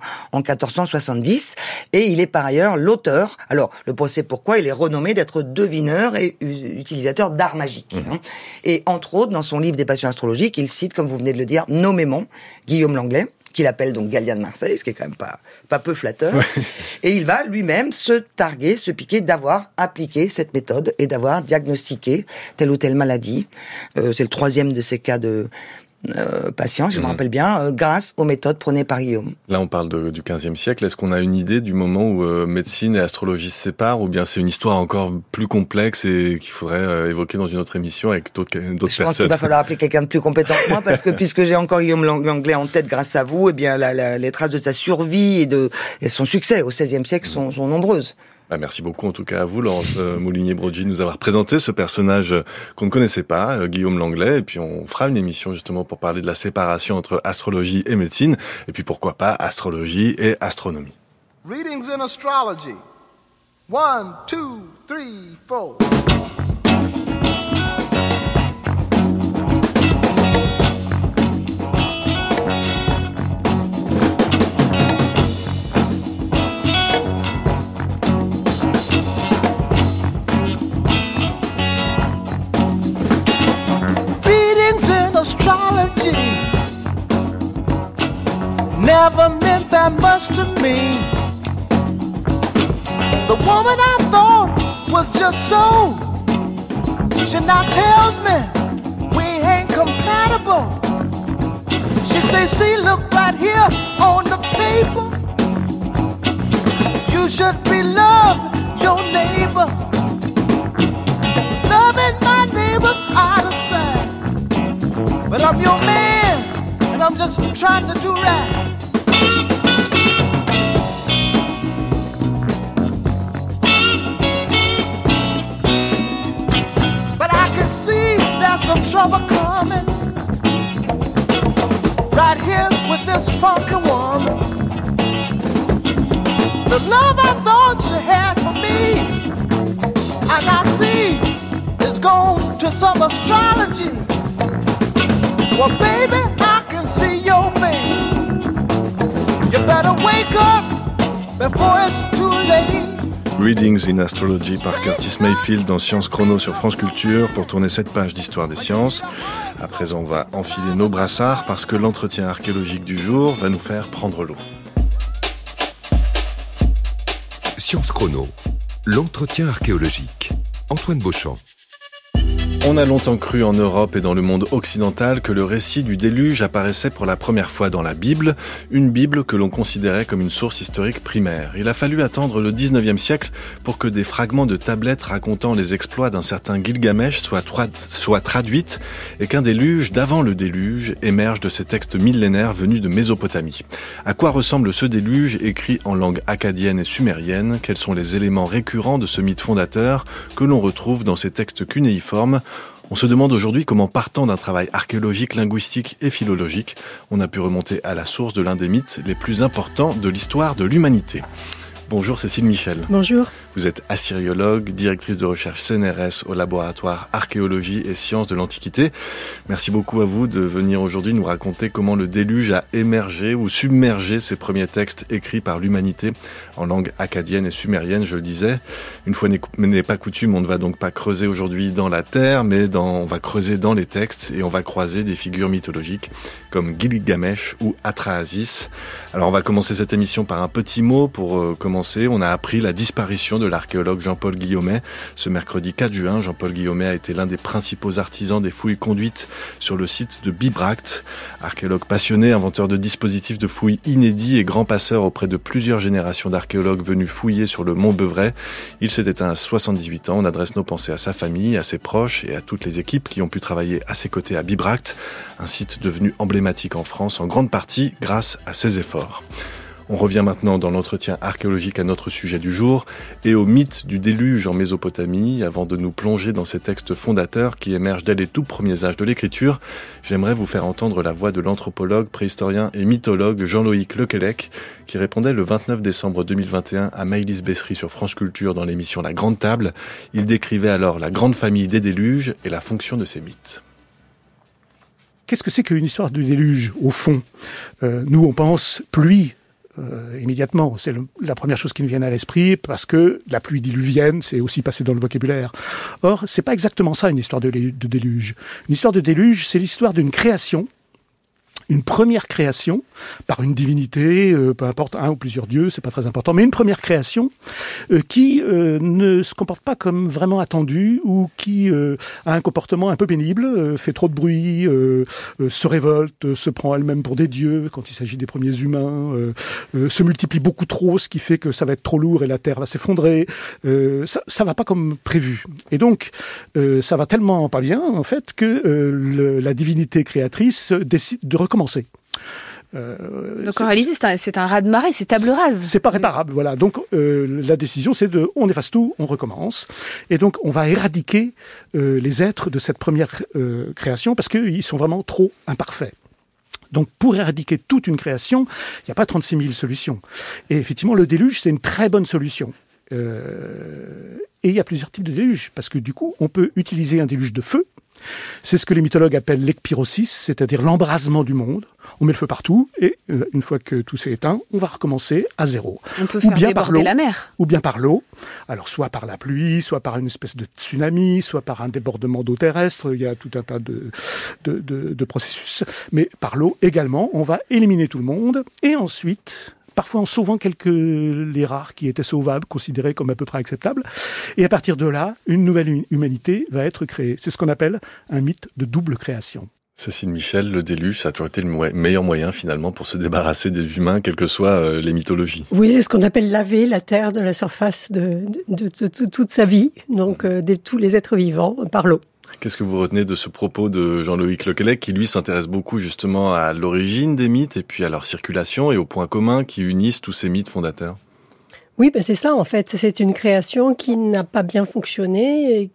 1470. Et il est par ailleurs l'auteur, alors, le procès pourquoi ? Il est renommé d'être devineur et utilisateur d'art magique. Et entre autres, dans son livre des passions astrologiques, il cite, comme vous venez de le dire, nommément Guillaume Langlais, qu'il appelle donc Galien de Marseille, ce qui est quand même pas peu flatteur. Et il va lui-même se targuer, se piquer d'avoir appliqué cette méthode et d'avoir diagnostiqué telle ou telle maladie. C'est le 3e de ces cas de patient, je me rappelle bien, grâce aux méthodes prônées par Guillaume. Là, on parle du XVe siècle. Est-ce qu'on a une idée du moment où médecine et astrologie se séparent, ou bien c'est une histoire encore plus complexe et qu'il faudrait évoquer dans une autre émission avec d'autres personnes ? Je pense qu'il va falloir appeler quelqu'un de plus compétent que moi, parce que puisque j'ai encore Guillaume Langlais en tête grâce à vous, eh bien les traces de sa survie et son succès au XVIe siècle sont nombreuses. Merci beaucoup en tout cas à vous, Laurence Moulinier-Broggi, de nous avoir présenté ce personnage qu'on ne connaissait pas, Guillaume Langlais, et puis on fera une émission justement pour parler de la séparation entre astrologie et médecine, et puis pourquoi pas astrologie et astronomie. Readings in astrology. 1, 2, 3, 4. never meant that much to me. The woman I thought was just so, she now tells me we ain't compatible. She says, see, look right here on the paper. You should be loving your neighbor. Loving my neighbor's out of sight. But I'm your man, and I'm just trying to do right. But I can see there's some trouble coming. Right here with this funky woman. The love I thought she had for me, and I see is gone to some astrology. Well, baby, I can see your face. You better wake up before it's too late. Readings in Astrology par Curtis Mayfield dans Science Chrono sur France Culture pour tourner cette page d'histoire des sciences. À présent, on va enfiler nos brassards parce que l'entretien archéologique du jour va nous faire prendre l'eau. Science Chrono, l'entretien archéologique. Antoine Beauchamp. On a longtemps cru en Europe et dans le monde occidental que le récit du déluge apparaissait pour la première fois dans la Bible, une Bible que l'on considérait comme une source historique primaire. Il a fallu attendre le 19e siècle pour que des fragments de tablettes racontant les exploits d'un certain Gilgamesh soient traduites et qu'un déluge d'avant le déluge émerge de ces textes millénaires venus de Mésopotamie. À quoi ressemble ce déluge écrit en langue akkadienne et sumérienne? Quels sont les éléments récurrents de ce mythe fondateur que l'on retrouve dans ces textes cunéiformes? On se demande aujourd'hui comment, partant d'un travail archéologique, linguistique et philologique, on a pu remonter à la source de l'un des mythes les plus importants de l'histoire de l'humanité. Bonjour Cécile Michel. Bonjour. Vous êtes assyriologue, directrice de recherche CNRS au laboratoire Archéologie et Sciences de l'Antiquité. Merci beaucoup à vous de venir aujourd'hui nous raconter comment le déluge a émergé ou submergé ces premiers textes écrits par l'humanité en langue akkadienne et sumérienne, je le disais. Une fois n'est pas coutume, on ne va donc pas creuser aujourd'hui dans la terre, mais on va creuser dans les textes et on va croiser des figures mythologiques comme Gilgamesh ou Atrahasis. Alors on va commencer cette émission par un petit mot pour commencer. On a appris la disparition de l'archéologue Jean-Paul Guillaumet. Ce mercredi 4 juin, Jean-Paul Guillaumet a été l'un des principaux artisans des fouilles conduites sur le site de Bibracte. Archéologue passionné, inventeur de dispositifs de fouilles inédits et grand passeur auprès de plusieurs générations d'archéologues venus fouiller sur le Mont Beuvray. Il s'est éteint à 78 ans. On adresse nos pensées à sa famille, à ses proches et à toutes les équipes qui ont pu travailler à ses côtés à Bibracte, un site devenu emblématique en France en grande partie grâce à ses efforts. On revient maintenant dans l'entretien archéologique à notre sujet du jour et au mythe du déluge en Mésopotamie. Avant de nous plonger dans ces textes fondateurs qui émergent dès les tout premiers âges de l'écriture, j'aimerais vous faire entendre la voix de l'anthropologue, préhistorien et mythologue Jean-Loïc Lequelec qui répondait le 29 décembre 2021 à Maëlys Bessery sur France Culture dans l'émission La Grande Table. Il décrivait alors la grande famille des déluges et la fonction de ces mythes. Qu'est-ce que c'est qu'une histoire de déluge, au fond? Nous, on pense pluie. Immédiatement, c'est la première chose qui nous vient à l'esprit parce que la pluie diluvienne, c'est aussi passé dans le vocabulaire. Or, c'est pas exactement ça une histoire de déluge. Une histoire de déluge, c'est l'histoire d'une création, une première création par une divinité, peu importe un ou plusieurs dieux, c'est pas très important, mais une première création qui ne se comporte pas comme vraiment attendu ou qui a un comportement un peu pénible, fait trop de bruit, se révolte, se prend elle-même pour des dieux quand il s'agit des premiers humains, se multiplie beaucoup trop, ce qui fait que ça va être trop lourd et la terre va s'effondrer. Ça va pas comme prévu. Et donc, ça va tellement pas bien, en fait, que la divinité créatrice décide de recommencer. Donc en réalité, c'est un raz-de-marée, c'est table rase. C'est pas réparable, voilà. Donc la décision, c'est on efface tout, on recommence. Et donc on va éradiquer les êtres de cette première création parce qu'ils sont vraiment trop imparfaits. Donc, pour éradiquer toute une création, il n'y a pas 36 000 solutions. Et effectivement, le déluge, c'est une très bonne solution. Et il y a plusieurs types de déluges, parce que du coup, on peut utiliser un déluge de feu. C'est ce que les mythologues appellent l'ekpyrosis, c'est-à-dire l'embrasement du monde. On met le feu partout, et une fois que tout s'est éteint, on va recommencer à zéro. On peut faire déborder la mer. Ou bien par l'eau. Alors, soit par la pluie, soit par une espèce de tsunami, soit par un débordement d'eau terrestre. Il y a tout un tas de processus. Mais par l'eau également, on va éliminer tout le monde. Et ensuite, parfois en sauvant les rares qui étaient sauvables, considérés comme à peu près acceptables. Et à partir de là, une nouvelle humanité va être créée. C'est ce qu'on appelle un mythe de double création. Cécile Michel, le déluge, ça a toujours été le meilleur moyen finalement pour se débarrasser des humains, quelles que soient les mythologies. Oui, c'est ce qu'on appelle laver la terre de la surface de toute sa vie, donc de tous les êtres vivants, par l'eau. Qu'est-ce que vous retenez de ce propos de Jean-Loïc Lequelec, qui lui s'intéresse beaucoup justement à l'origine des mythes et puis à leur circulation et aux points communs qui unissent tous ces mythes fondateurs? Oui, c'est ça en fait. C'est une création qui n'a pas bien fonctionné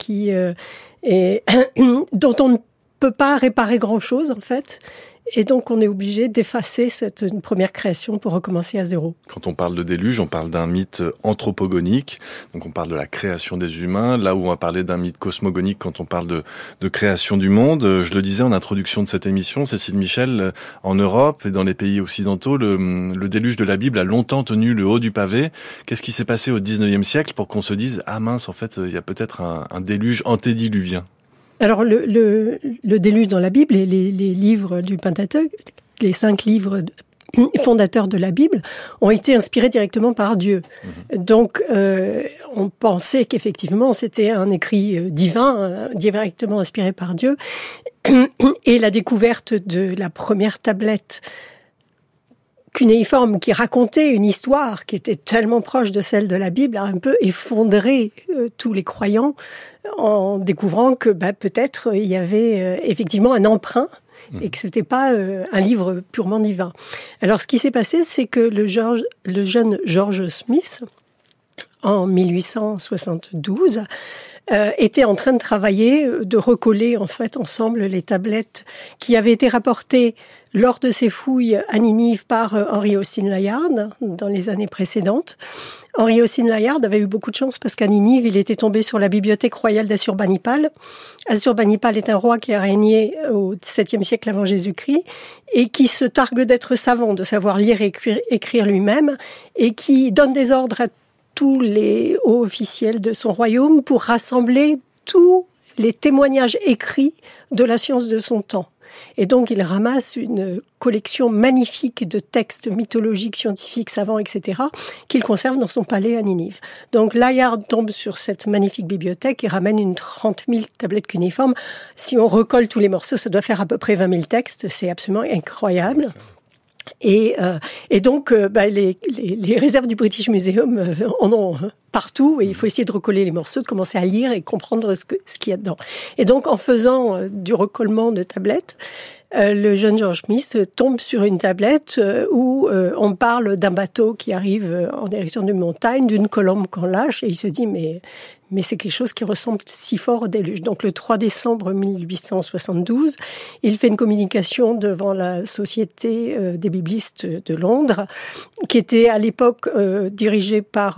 et dont on ne peut pas réparer grand-chose en fait. Et donc, on est obligé d'effacer cette première création pour recommencer à zéro. Quand on parle de déluge, on parle d'un mythe anthropogonique. Donc, on parle de la création des humains. Là où on va parler d'un mythe cosmogonique quand on parle de création du monde. Je le disais en introduction de cette émission, Cécile Michel, en Europe et dans les pays occidentaux, le déluge de la Bible a longtemps tenu le haut du pavé. Qu'est-ce qui s'est passé au 19e siècle pour qu'on se dise « Ah mince, en fait, il y a peut-être un déluge antédiluvien ». Alors, le déluge dans la Bible et les livres du Pentateuque, les 5 livres fondateurs de la Bible, ont été inspirés directement par Dieu. Donc, on pensait qu'effectivement, c'était un écrit divin, directement inspiré par Dieu. Et la découverte de la première tablette cunéiforme qui racontait une histoire qui était tellement proche de celle de la Bible a un peu effondré tous les croyants en découvrant que peut-être il y avait effectivement un emprunt et que c'était pas un livre purement divin. Alors ce qui s'est passé, c'est que le jeune George Smith, en 1872, était en train de travailler, de recoller en fait ensemble les tablettes qui avaient été rapportées lors de ses fouilles à Ninive par Henry Austin Layard dans les années précédentes. Henry Austin Layard avait eu beaucoup de chance parce qu'à Ninive, il était tombé sur la bibliothèque royale d'Assurbanipal. Assurbanipal est un roi qui a régné au 7e siècle avant Jésus-Christ et qui se targue d'être savant, de savoir lire et écrire lui-même et qui donne des ordres à tous les hauts officiels de son royaume pour rassembler tous les témoignages écrits de la science de son temps. Et donc, il ramasse une collection magnifique de textes mythologiques, scientifiques, savants, etc., qu'il conserve dans son palais à Ninive. Donc, Layard tombe sur cette magnifique bibliothèque et ramène une 30 000 tablettes cunéiformes. Si on recolle tous les morceaux, ça doit faire à peu près 20 000 textes. C'est absolument incroyable. Et donc, les réserves du British Museum en ont partout, et il faut essayer de recoller les morceaux, de commencer à lire et comprendre ce qu'il y a dedans. Et donc, en faisant du recollement de tablettes, le jeune George Smith tombe sur une tablette où on parle d'un bateau qui arrive en direction d'une montagne, d'une colombe qu'on lâche, et il se dit mais c'est quelque chose qui ressemble si fort au déluge. Donc le 3 décembre 1872, il fait une communication devant la Société des biblistes de Londres, qui était à l'époque dirigée par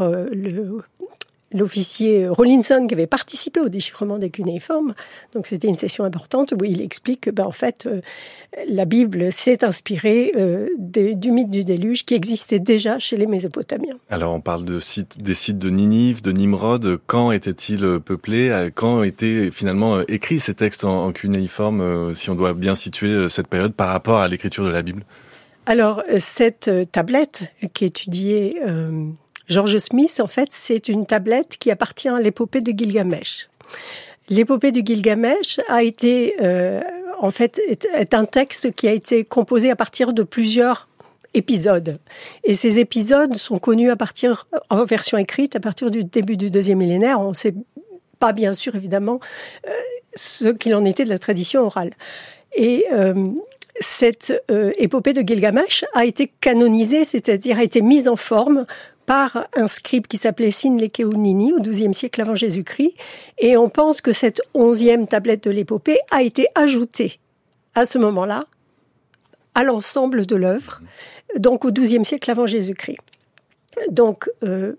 l'officier Rawlinson, qui avait participé au déchiffrement des cunéiformes. Donc c'était une session importante où il explique que en fait la Bible s'est inspirée du mythe du déluge qui existait déjà chez les Mésopotamiens. Alors on parle des sites de Ninive, de Nimrod. Quand étaient-ils peuplés? Quand étaient finalement écrits ces textes en cunéiforme, si on doit bien situer cette période par rapport à l'écriture de la Bible? Alors cette tablette qu'étudiait George Smith, en fait, c'est une tablette qui appartient à l'épopée de Gilgamesh. L'épopée de Gilgamesh a été, en fait, est un texte qui a été composé à partir de plusieurs épisodes. Et ces épisodes sont connus en version écrite, à partir du début du 2e millénaire. On ne sait pas, bien sûr, évidemment, ce qu'il en était de la tradition orale. Et cette épopée de Gilgamesh a été canonisée, c'est-à-dire a été mise en forme par un scribe qui s'appelait Sinlekeunini au XIIe siècle avant Jésus-Christ. Et on pense que cette 11e tablette de l'épopée a été ajoutée à ce moment-là à l'ensemble de l'œuvre, donc au XIIe siècle avant Jésus-Christ. Donc,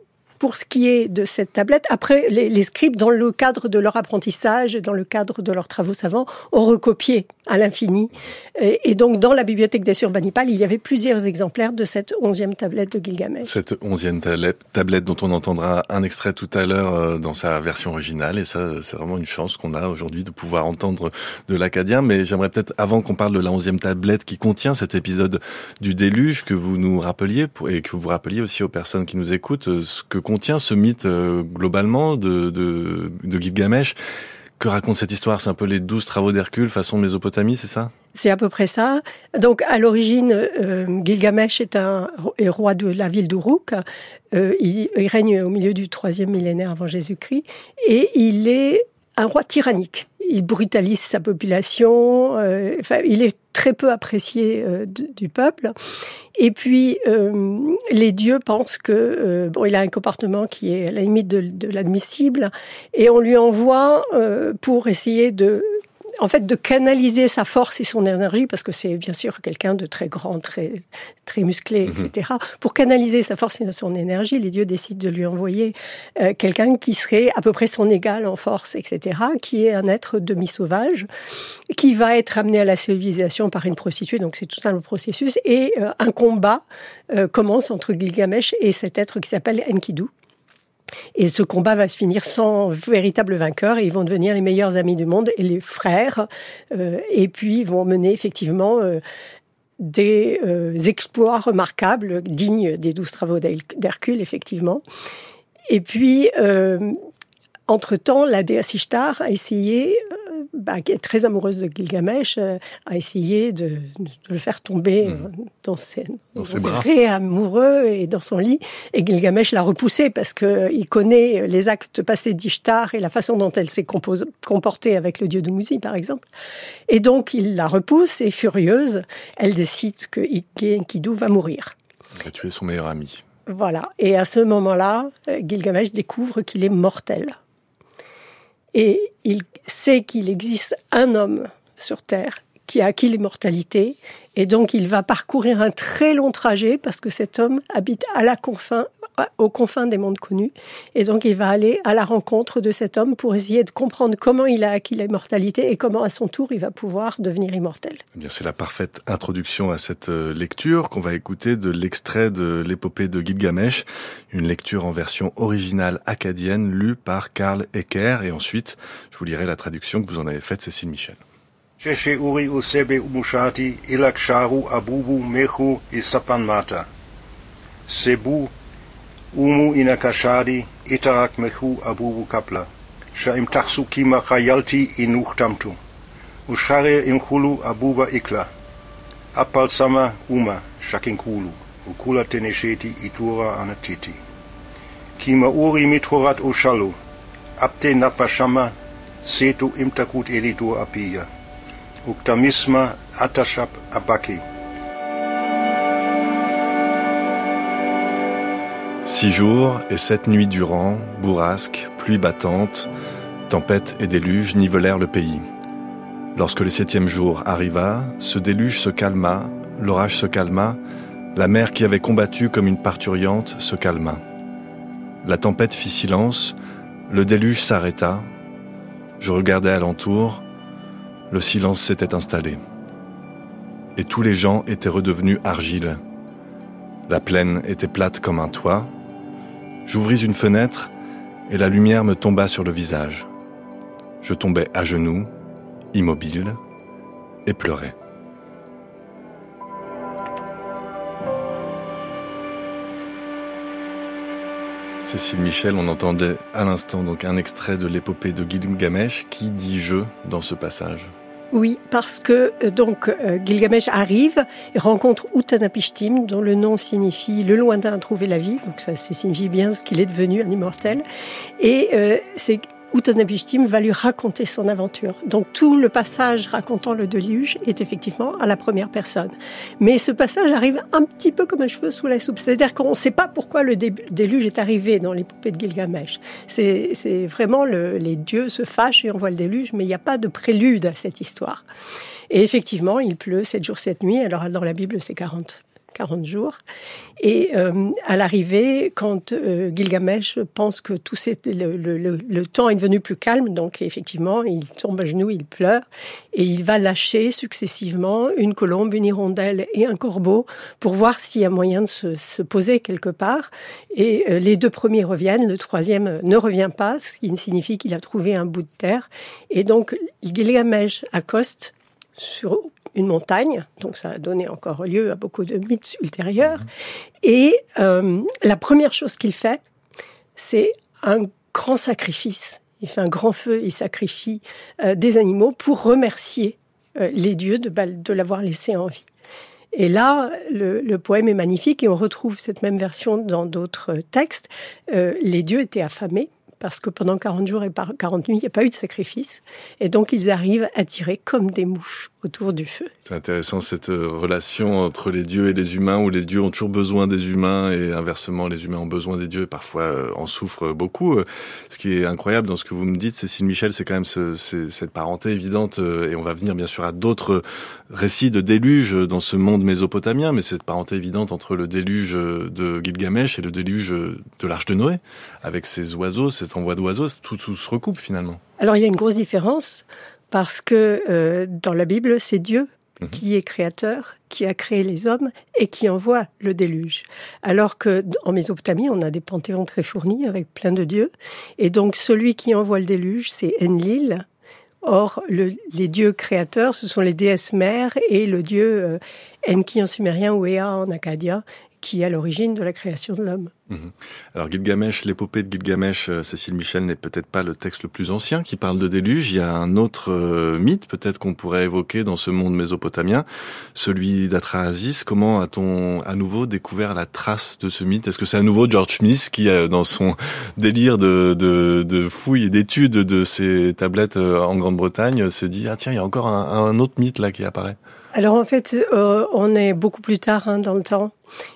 pour ce qui est de cette tablette, après, les scribes, dans le cadre de leur apprentissage, dans le cadre de leurs travaux savants, ont recopié à l'infini. Et donc, dans la bibliothèque d'Assurbanipal, il y avait plusieurs exemplaires de cette 11e tablette de Gilgamesh. Cette 11e tablette dont on entendra un extrait tout à l'heure dans sa version originale. Et ça, c'est vraiment une chance qu'on a aujourd'hui de pouvoir entendre de l'akkadien. Mais j'aimerais peut-être, avant qu'on parle de la 11e tablette qui contient cet épisode du déluge, que vous nous rappeliez, et que vous rappeliez aussi aux personnes qui nous écoutent, ce que contient ce mythe globalement de Gilgamesh. Que raconte cette histoire? C'est un peu les 12 travaux d'Hercule façon Mésopotamie, c'est ça? C'est à peu près ça. Donc, à l'origine, Gilgamesh est roi de la ville d'Uruk. Il règne au milieu du 3e millénaire avant Jésus-Christ. Et il est un roi tyrannique. Il brutalise sa population. Il est très peu apprécié du peuple. Et puis, les dieux pensent que il a un comportement qui est à la limite de l'admissible, et on lui envoie pour essayer de canaliser sa force et son énergie, parce que c'est bien sûr quelqu'un de très grand, très très musclé, etc. Pour canaliser sa force et son énergie, les dieux décident de lui envoyer quelqu'un qui serait à peu près son égal en force, etc., qui est un être demi-sauvage, qui va être amené à la civilisation par une prostituée, donc c'est tout un processus, et un combat commence entre Gilgamesh et cet être qui s'appelle Enkidu. Et ce combat va se finir sans véritable vainqueur, et ils vont devenir les meilleurs amis du monde et les frères, et puis ils vont mener effectivement des exploits remarquables, dignes des 12 travaux d'Hercule, effectivement. Et puis, entre-temps, la déesse Ishtar a essayé, qui est très amoureuse de Gilgamesh, a essayé de le faire tomber dans ses raies amoureux et dans son lit. Et Gilgamesh l'a repoussé parce qu'il connaît les actes passés d'Ishtar et la façon dont elle s'est comportée avec le dieu Dumuzi, par exemple. Et donc, il la repousse, et furieuse, elle décide que Enkidu va mourir. Il a tué son meilleur ami. Voilà. Et à ce moment-là, Gilgamesh découvre qu'il est mortel. Et il sait qu'il existe un homme sur Terre qui a acquis l'immortalité, et donc il va parcourir un très long trajet, parce que cet homme habite aux confins des mondes connus, et donc il va aller à la rencontre de cet homme pour essayer de comprendre comment il a acquis l'immortalité et comment à son tour il va pouvoir devenir immortel. Eh bien, c'est la parfaite introduction à cette lecture qu'on va écouter de l'extrait de l'épopée de Gilgamesh, une lecture en version originale akkadienne lue par Karl Ecker, et ensuite je vous lirai la traduction que vous en avez faite, Cécile Michel. Sheshe uri usebe umushati ilaksharu abubu mehu isapanmata. Sebu umu inakashadi itarak mehu abubu kapla. Sha im taksukima khayalti inuhtamtu. Ushare im khulu abuba ikla. Apal sama uma shakinkulu. Ukula tenesheti itura anatiti. Kima uri mithorat ushalu. Apte napashama setu imtakut elidur apiya. Uktamisma atashap abaki. 6 jours et 7 nuits durant, bourrasques, pluie battante, tempête et déluge nivelèrent le pays. Lorsque le 7e jour arriva, ce déluge se calma, l'orage se calma, la mer qui avait combattu comme une parturiente se calma. La tempête fit silence, le déluge s'arrêta. Je regardais alentour. Le silence s'était installé. Et tous les gens étaient redevenus argile. La plaine était plate comme un toit. J'ouvris une fenêtre et la lumière me tomba sur le visage. Je tombais à genoux, immobile, et pleurais. Cécile Michel, on entendait à l'instant donc un extrait de l'épopée de Gilgamesh. Qui dit « je » dans ce passage ? Oui, parce que Gilgamesh arrive et rencontre Utanapishtim, dont le nom signifie « le lointain a trouvé la vie », donc ça signifie bien ce qu'il est devenu, un immortel. Et c'est Utanapishtim va lui raconter son aventure. Donc tout le passage racontant le déluge est effectivement à la première personne. Mais ce passage arrive un petit peu comme un cheveu sous la soupe. C'est-à-dire qu'on ne sait pas pourquoi le déluge est arrivé dans l'épopée de Gilgamesh. C'est vraiment les dieux se fâchent et envoient le déluge, mais il n'y a pas de prélude à cette histoire. Et effectivement, il pleut 7 jours, 7 nuits. Alors dans la Bible, c'est 40 40 jours. Et à l'arrivée, quand Gilgamesh pense que le temps est devenu plus calme, donc effectivement, il tombe à genoux, il pleure, et il va lâcher successivement une colombe, une hirondelle et un corbeau pour voir s'il y a moyen de se poser quelque part. Et les 2 premiers reviennent, le 3e ne revient pas, ce qui signifie qu'il a trouvé un bout de terre. Et donc, Gilgamesh accoste sur une montagne, donc ça a donné encore lieu à beaucoup de mythes ultérieurs. Et la première chose qu'il fait, c'est un grand sacrifice. Il fait un grand feu, il sacrifie des animaux pour remercier les dieux de l'avoir laissé en vie. Et là, le poème est magnifique et on retrouve cette même version dans d'autres textes. Les dieux étaient affamés parce que pendant 40 jours et 40 nuits, il n'y a pas eu de sacrifice. Et donc, ils arrivent à tirer comme des mouches autour du feu. C'est intéressant cette relation entre les dieux et les humains, où les dieux ont toujours besoin des humains et inversement, les humains ont besoin des dieux et parfois en souffrent beaucoup. Ce qui est incroyable dans ce que vous me dites, Cécile Michel, c'est quand même cette parenté évidente, et on va venir bien sûr à d'autres récits de déluge dans ce monde mésopotamien, mais cette parenté évidente entre le déluge de Gilgamesh et le déluge de l'Arche de Noé, avec ces oiseaux, cet envoi d'oiseaux, tout se recoupe finalement. Alors il y a une grosse différence, parce que dans la Bible, c'est Dieu qui est créateur, qui a créé les hommes et qui envoie le déluge. Alors qu'en Mésopotamie, on a des panthéons très fournis avec plein de dieux. Et donc celui qui envoie le déluge, c'est Enlil. Or, les dieux créateurs, ce sont les déesses mères et le dieu Enki en sumérien ou Ea en akkadien, qui est à l'origine de la création de l'homme. Alors Gilgamesh, l'épopée de Gilgamesh, Cécile Michel, n'est peut-être pas le texte le plus ancien qui parle de déluge. Il y a un autre mythe peut-être qu'on pourrait évoquer dans ce monde mésopotamien, celui d'Atrahasis. Comment a-t-on à nouveau découvert la trace de ce mythe? Est-ce que c'est à nouveau George Smith qui, dans son délire de fouilles et d'études de ces tablettes en Grande-Bretagne, se dit « Ah tiens, il y a encore un autre mythe là qui apparaît ». Alors en fait, on est beaucoup plus tard dans le temps.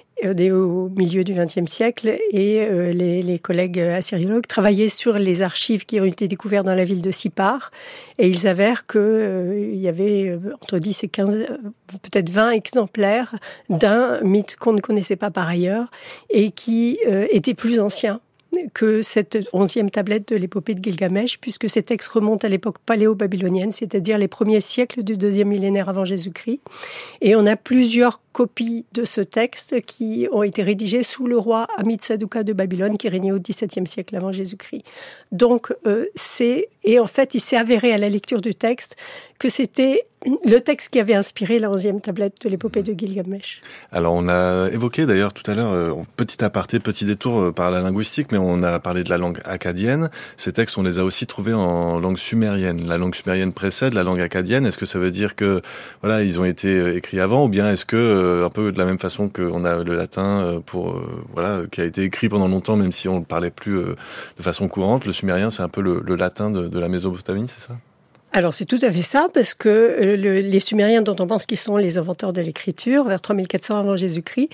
Au milieu du XXe siècle, et les collègues assyriologues travaillaient sur les archives qui ont été découvertes dans la ville de Sippar, et il s'avère qu'il y avait entre 10 et 15, peut-être 20 exemplaires d'un mythe qu'on ne connaissait pas par ailleurs, et qui était plus ancien que cette 11e tablette de l'épopée de Gilgamesh, puisque ces textes remontent à l'époque paléo-babylonienne, c'est-à-dire les premiers siècles du 2e millénaire avant Jésus-Christ. Et on a plusieurs copies de ce texte qui ont été rédigées sous le roi Amid-Saduqa de Babylone, qui régnait au XVIIe siècle avant Jésus-Christ. Donc, et en fait, il s'est avéré à la lecture du texte que c'était le texte qui avait inspiré la 11e tablette de l'épopée de Gilgamesh. Alors, on a évoqué d'ailleurs tout à l'heure, petit aparté, petit détour par la linguistique, mais on a parlé de la langue akkadienne. Ces textes, on les a aussi trouvés en langue sumérienne. La langue sumérienne précède la langue akkadienne. Est-ce que ça veut dire que, voilà, ils ont été écrits avant, ou bien est-ce que, un peu de la même façon qu'on a le latin qui a été écrit pendant longtemps, même si on ne le parlait plus de façon courante, le sumérien, c'est un peu le latin de la Mésopotamie, c'est ça ? Alors c'est tout à fait ça, parce que les Sumériens dont on pense qu'ils sont les inventeurs de l'écriture, vers 3400 avant Jésus-Christ,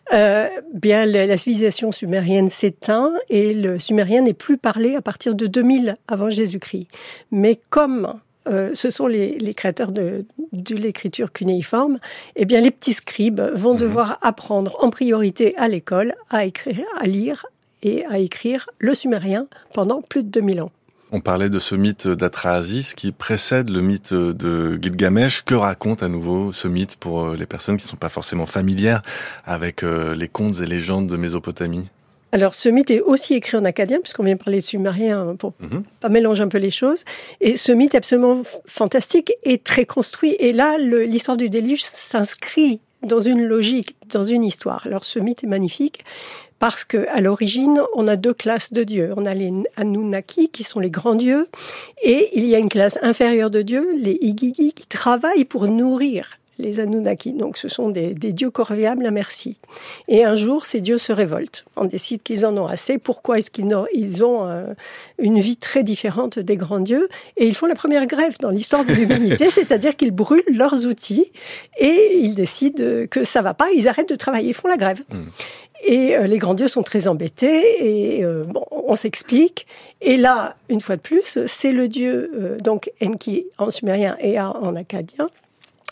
bien la civilisation sumérienne s'éteint et le sumérien n'est plus parlé à partir de 2000 avant Jésus-Christ. Mais comme ce sont les créateurs de l'écriture cunéiforme, eh bien les petits scribes vont devoir apprendre en priorité à l'école à écrire, à lire et à écrire le sumérien pendant plus de 2000 ans. On parlait de ce mythe d'Atrahasis qui précède le mythe de Gilgamesh. Que raconte à nouveau ce mythe pour les personnes qui ne sont pas forcément familières avec les contes et légendes de Mésopotamie ? Alors, ce mythe est aussi écrit en akkadien, puisqu'on vient parler sumérien pour pas mélanger un peu les choses. Et ce mythe est absolument fantastique et très construit. Et là, l'histoire du déluge s'inscrit dans une logique, dans une histoire. Alors, ce mythe est magnifique. Parce qu'à l'origine, on a deux classes de dieux. On a les Anunnaki, qui sont les grands dieux, et il y a une classe inférieure de dieux, les Igigi, qui travaillent pour nourrir les Anunnaki. Donc ce sont des dieux corvéables à merci. Et un jour, ces dieux se révoltent. On décide qu'ils en ont assez. Pourquoi est-ce qu'ils ont une vie très différente des grands dieux? Et ils font la première grève dans l'histoire de l'humanité, c'est-à-dire qu'ils brûlent leurs outils, et ils décident que ça va pas, ils arrêtent de travailler, ils font la grève. Et les grands dieux sont très embêtés, et on s'explique. Et là, une fois de plus, c'est le dieu, donc Enki en sumérien et Ea en akkadien,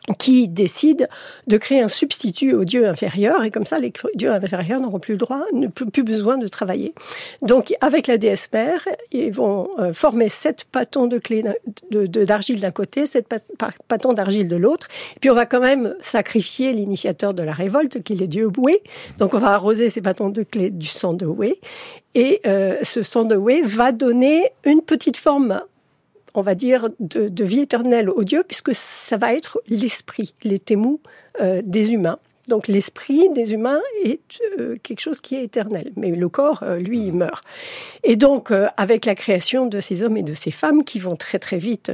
qui décide de créer un substitut aux dieux inférieurs, et comme ça, les dieux inférieurs n'auront plus besoin de travailler. Donc, avec la déesse mère, ils vont former 7 bâtons de clé d'argile d'un côté, 7 bâtons d'argile de l'autre, et puis on va quand même sacrifier l'initiateur de la révolte, qui est le dieu Wé. Donc, on va arroser ces bâtons de clé du sang de Wé, et ce sang de Wé va donner une petite forme, on va dire, de vie éternelle aux dieux, puisque ça va être l'esprit, les témous des humains. Donc l'esprit des humains est quelque chose qui est éternel, mais le corps, lui, il meurt. Et donc, avec la création de ces hommes et de ces femmes qui vont très très vite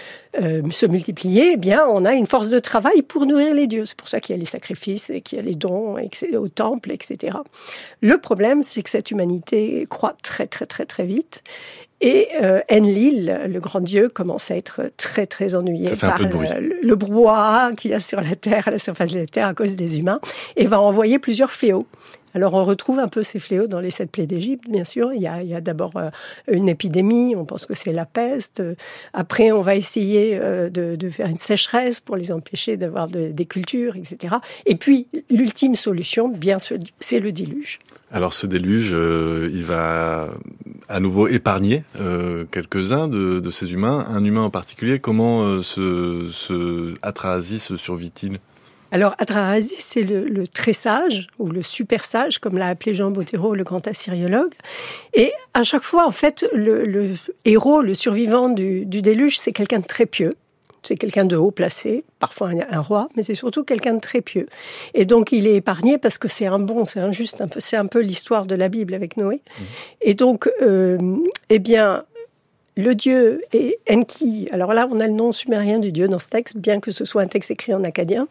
se multiplier, eh bien, on a une force de travail pour nourrir les dieux. C'est pour ça qu'il y a les sacrifices, et qu'il y a les dons au temple, etc. Le problème, c'est que cette humanité croît très très très très vite. Et Enlil, le grand dieu, commence à être très très ennuyé par le brouhaha qu'il y a sur la Terre, à la surface de la Terre, à cause des humains, et va envoyer plusieurs fléaux. Alors on retrouve un peu ces fléaux dans les 7 plaies d'Égypte, bien sûr. Il y a d'abord une épidémie, on pense que c'est la peste. Après, on va essayer de faire une sécheresse pour les empêcher d'avoir des cultures, etc. Et puis, l'ultime solution, bien sûr, c'est le déluge. Alors ce déluge, il va à nouveau épargner quelques-uns de ces humains. Un humain en particulier, comment ce Atrahasis survit-il ? Alors, Atrahasis, c'est le très sage, ou le super sage, comme l'a appelé Jean Bottero, le grand assyriologue. Et à chaque fois, en fait, le héros, le survivant du déluge, c'est quelqu'un de très pieux. C'est quelqu'un de haut placé, parfois un roi, mais c'est surtout quelqu'un de très pieux. Et donc, il est épargné parce que c'est un bon, c'est un juste, c'est un peu l'histoire de la Bible avec Noé. Et donc, eh bien, le dieu est Enki. Alors là, on a le nom sumérien du dieu dans ce texte, bien que ce soit un texte écrit en akkadien,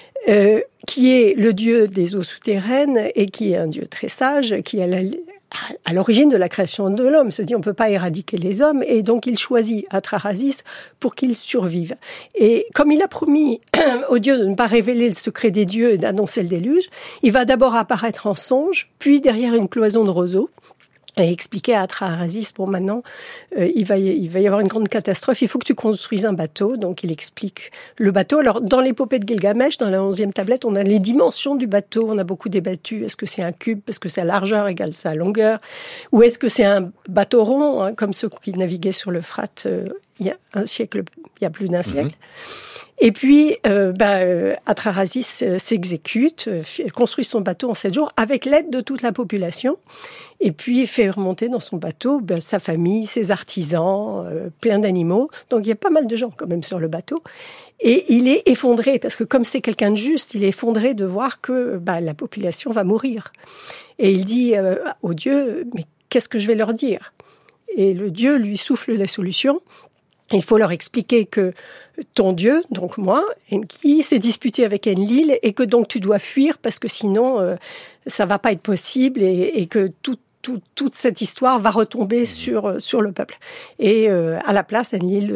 qui est le dieu des eaux souterraines et qui est un dieu très sage, qui est à l'origine de la création de l'homme. Il se dit, on ne peut pas éradiquer les hommes, et donc il choisit Atrahasis pour qu'il survive. Et comme il a promis aux dieux de ne pas révéler le secret des dieux et d'annoncer le déluge, il va d'abord apparaître en songe, puis derrière une cloison de roseaux, et expliquer à Atrahasis, bon, maintenant, il va y avoir une grande catastrophe, il faut que tu construises un bateau. Donc, il explique le bateau. Alors, dans l'épopée de Gilgamesh, dans la 11e tablette, on a les dimensions du bateau, on a beaucoup débattu. Est-ce que c'est un cube, parce que sa largeur égale sa longueur, ou est-ce que c'est un bateau rond, hein, comme ceux qui naviguaient sur l'Euphrate il y a plus d'un siècle. Et puis, Atrahasis s'exécute, construit son bateau en 7 jours avec l'aide de toute la population. Et puis, fait remonter dans son bateau sa famille, ses artisans, plein d'animaux. Donc, il y a pas mal de gens quand même sur le bateau. Et il est effondré, parce que comme c'est quelqu'un de juste, il est effondré de voir que la population va mourir. Et il dit au dieu, mais qu'est-ce que je vais leur dire ? Et le dieu lui souffle la solution. Il faut leur expliquer que ton dieu, donc moi, Enki, s'est disputé avec Enlil, et que donc tu dois fuir parce que sinon ça va pas être possible, et que toute cette histoire va retomber sur le peuple. Et à la place, Enlil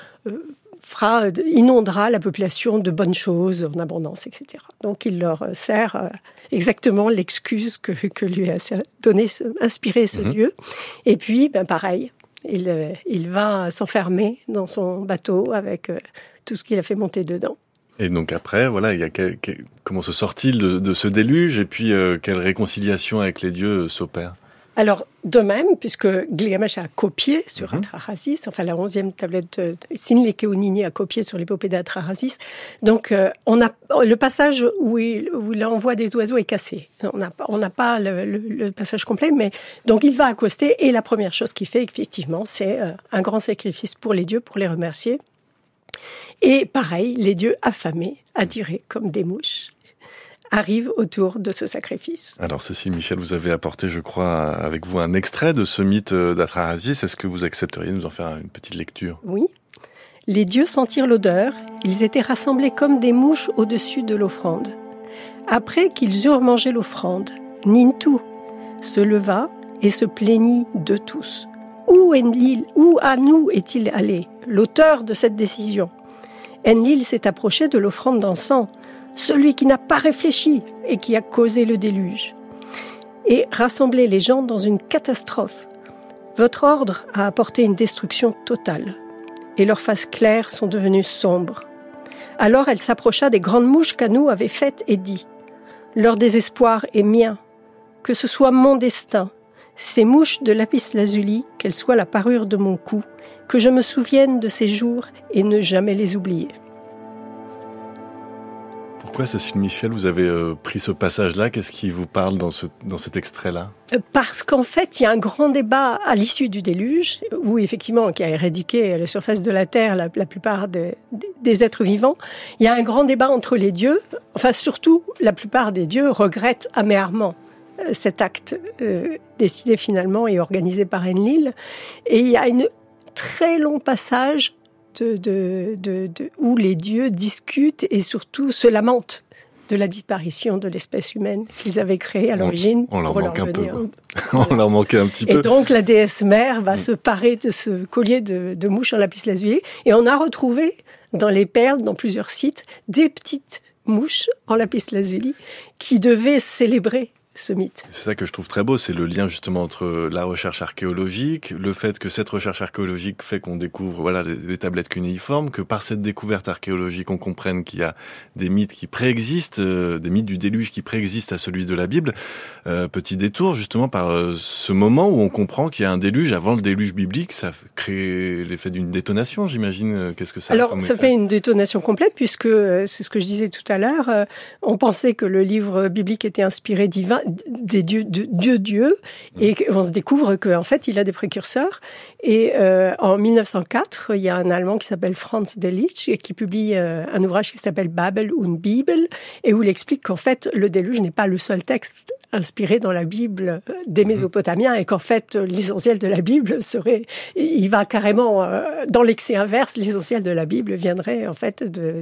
inondera la population de bonnes choses en abondance, etc. Donc il leur sert exactement l'excuse que lui a inspiré ce dieu. Et puis, pareil. Il va s'enfermer dans son bateau avec tout ce qu'il a fait monter dedans. Et donc après, voilà, il y a comment se sort-il de ce déluge, et puis quelle réconciliation avec les dieux s'opère ? Alors, de même, puisque Gilgamesh a copié sur Atrahasis, enfin la 11e tablette de Sinlekeonini a copié sur l'épopée d'Atrahasis, donc on a le passage où il envoie des oiseaux est cassé. On n'a pas le passage complet, mais donc il va accoster, et la première chose qu'il fait, effectivement, c'est un grand sacrifice pour les dieux, pour les remercier. Et pareil, les dieux affamés, attirés comme des mouches, arrive autour de ce sacrifice. Alors Cécile Michel, vous avez apporté, je crois, avec vous un extrait de ce mythe d'Atrahasis. Est-ce que vous accepteriez de nous en faire une petite lecture ? Oui. Les dieux sentirent l'odeur, ils étaient rassemblés comme des mouches au-dessus de l'offrande. Après qu'ils eurent mangé l'offrande, Nintu se leva et se plaignit de tous. Où Enlil, où Anu est-il allé, l'auteur de cette décision ? Enlil s'est approché de l'offrande d'encens, celui qui n'a pas réfléchi et qui a causé le déluge. Et rassembler les gens dans une catastrophe. Votre ordre a apporté une destruction totale, et leurs faces claires sont devenues sombres. Alors elle s'approcha des grandes mouches qu'Anou avait faites et dit « Leur désespoir est mien, que ce soit mon destin. Ces mouches de lapis-lazuli, qu'elles soient la parure de mon cou, que je me souvienne de ces jours et ne jamais les oublier. » Pourquoi, Cécile Michel, vous avez pris ce passage-là? Qu'est-ce qui vous parle dans cet extrait-là? Parce qu'en fait, il y a un grand débat à l'issue du déluge, où effectivement, qui a éradiqué à la surface de la Terre la plupart des êtres vivants. Il y a un grand débat entre les dieux. Enfin, surtout, la plupart des dieux regrettent amèrement cet acte décidé finalement et organisé par Enlil. Et il y a un très long passage où les dieux discutent et surtout se lamentent de la disparition de l'espèce humaine qu'ils avaient créée à l'origine. On leur manque un peu. On leur manquait un petit peu. Et donc la déesse mère va se parer de ce collier de mouches en lapis-lazuli. Et on a retrouvé dans les perles, dans plusieurs sites, des petites mouches en lapis-lazuli qui devaient célébrer ce mythe. C'est ça que je trouve très beau, c'est le lien justement entre la recherche archéologique, le fait que cette recherche archéologique fait qu'on découvre les tablettes cunéiformes, que par cette découverte archéologique on comprenne qu'il y a des mythes qui préexistent, des mythes du déluge qui préexistent à celui de la Bible. Petit détour justement par ce moment où on comprend qu'il y a un déluge avant le déluge biblique, ça crée l'effet d'une détonation, j'imagine. Qu'est-ce que ça a comme effet ? Ça fait une détonation complète puisque, c'est ce que je disais tout à l'heure, on pensait que le livre biblique était inspiré des dieux, et on se découvre qu'en fait, il a des précurseurs. Et en 1904, il y a un Allemand qui s'appelle Franz Delitzsch qui publie un ouvrage qui s'appelle Babel und Bibel, et où il explique qu'en fait, le déluge n'est pas le seul texte inspiré dans la Bible des Mésopotamiens, et qu'en fait, l'essentiel de la Bible il va carrément dans l'excès inverse, l'essentiel de la Bible viendrait en fait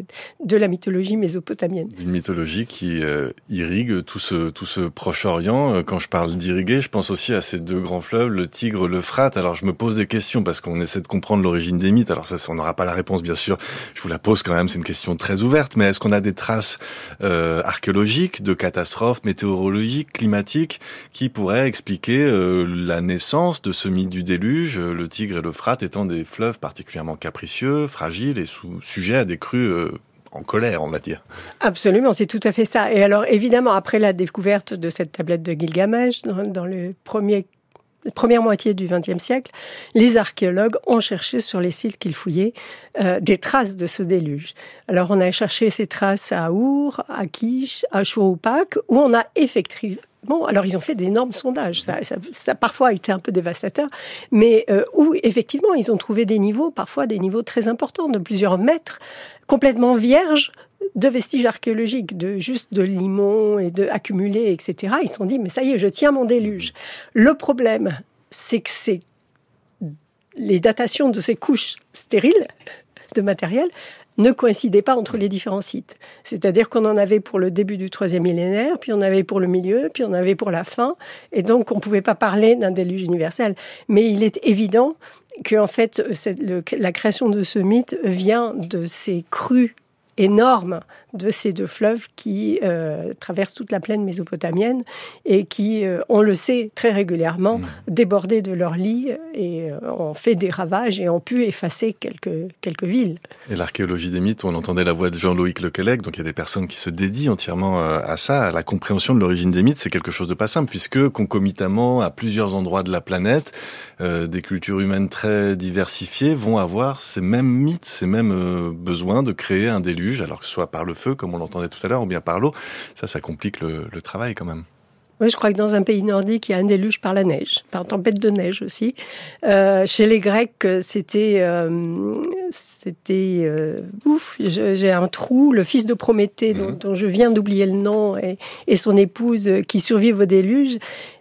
de la mythologie mésopotamienne. Une mythologie qui irrigue tout ce Proche-Orient. Quand je parle d'irriguer, je pense aussi à ces deux grands fleuves, le Tigre, l'Euphrate. Alors je me pose des questions parce qu'on essaie de comprendre l'origine des mythes. Alors ça, on n'aura pas la réponse, bien sûr. Je vous la pose quand même, c'est une question très ouverte. Mais est-ce qu'on a des traces archéologiques, de catastrophes météorologiques, climatiques, qui pourraient expliquer la naissance de ce mythe du déluge, le Tigre et l'Euphrate étant des fleuves particulièrement capricieux, fragiles et sujets à des crues en colère, on va dire. Absolument, c'est tout à fait ça. Et alors, évidemment, après la découverte de cette tablette de Gilgamesh, dans la première moitié du XXe siècle, les archéologues ont cherché sur les sites qu'ils fouillaient des traces de ce déluge. Alors, on a cherché ces traces à Our, à Kish, à Chouroupak, où on a effectivement... alors ils ont fait d'énormes sondages, ça a parfois été un peu dévastateur, mais où effectivement ils ont trouvé parfois des niveaux très importants, de plusieurs mètres, complètement vierges de vestiges archéologiques, juste de limon et de accumulés, etc. Ils se sont dit, mais ça y est, je tiens mon déluge. Le problème, c'est que les datations de ces couches stériles de matériel ne coïncidaient pas entre les différents sites. C'est-à-dire qu'on en avait pour le début du 3e millénaire, puis on en avait pour le milieu, puis on en avait pour la fin, et donc on ne pouvait pas parler d'un déluge universel. Mais il est évident qu'en fait, la création de ce mythe vient de ces crues énorme de ces deux fleuves qui traversent toute la plaine mésopotamienne et qui, on le sait très régulièrement, débordaient de leurs lits et ont fait des ravages et ont pu effacer quelques villes. Et l'archéologie des mythes, on entendait la voix de Jean-Loïc Lequelec, donc il y a des personnes qui se dédient entièrement à ça, à la compréhension de l'origine des mythes. C'est quelque chose de pas simple, puisque concomitamment, à plusieurs endroits de la planète, des cultures humaines très diversifiées vont avoir ces mêmes mythes, ces mêmes besoins de créer un déluge, alors que ce soit par le feu, comme on l'entendait tout à l'heure, ou bien par l'eau. Ça complique le travail quand même. Oui, je crois que dans un pays nordique, il y a un déluge par la neige, par tempête de neige aussi. Chez les Grecs, j'ai un trou, le fils de Prométhée, dont je viens d'oublier le nom, et son épouse qui survivent au déluge,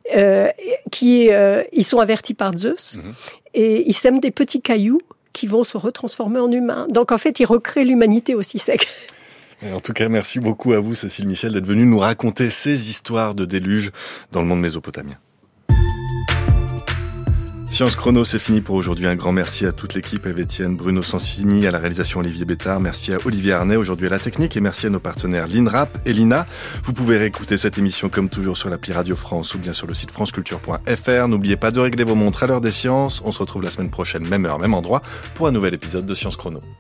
ils sont avertis par Zeus, et ils sèment des petits cailloux qui vont se retransformer en humains. Donc en fait, ils recréent l'humanité aussi sec. En tout cas, merci beaucoup à vous, Cécile Michel, d'être venue nous raconter ces histoires de déluge dans le monde mésopotamien. Science Chrono, c'est fini pour aujourd'hui. Un grand merci à toute l'équipe, Eve Etienne, Bruno Sansini, à la réalisation Olivier Bétard. Merci à Olivier Arnay, aujourd'hui à la technique, et merci à nos partenaires l'INRAP et l'INA. Vous pouvez réécouter cette émission comme toujours sur l'appli Radio France ou bien sur le site franceculture.fr. N'oubliez pas de régler vos montres à l'heure des sciences. On se retrouve la semaine prochaine, même heure, même endroit, pour un nouvel épisode de Science Chrono.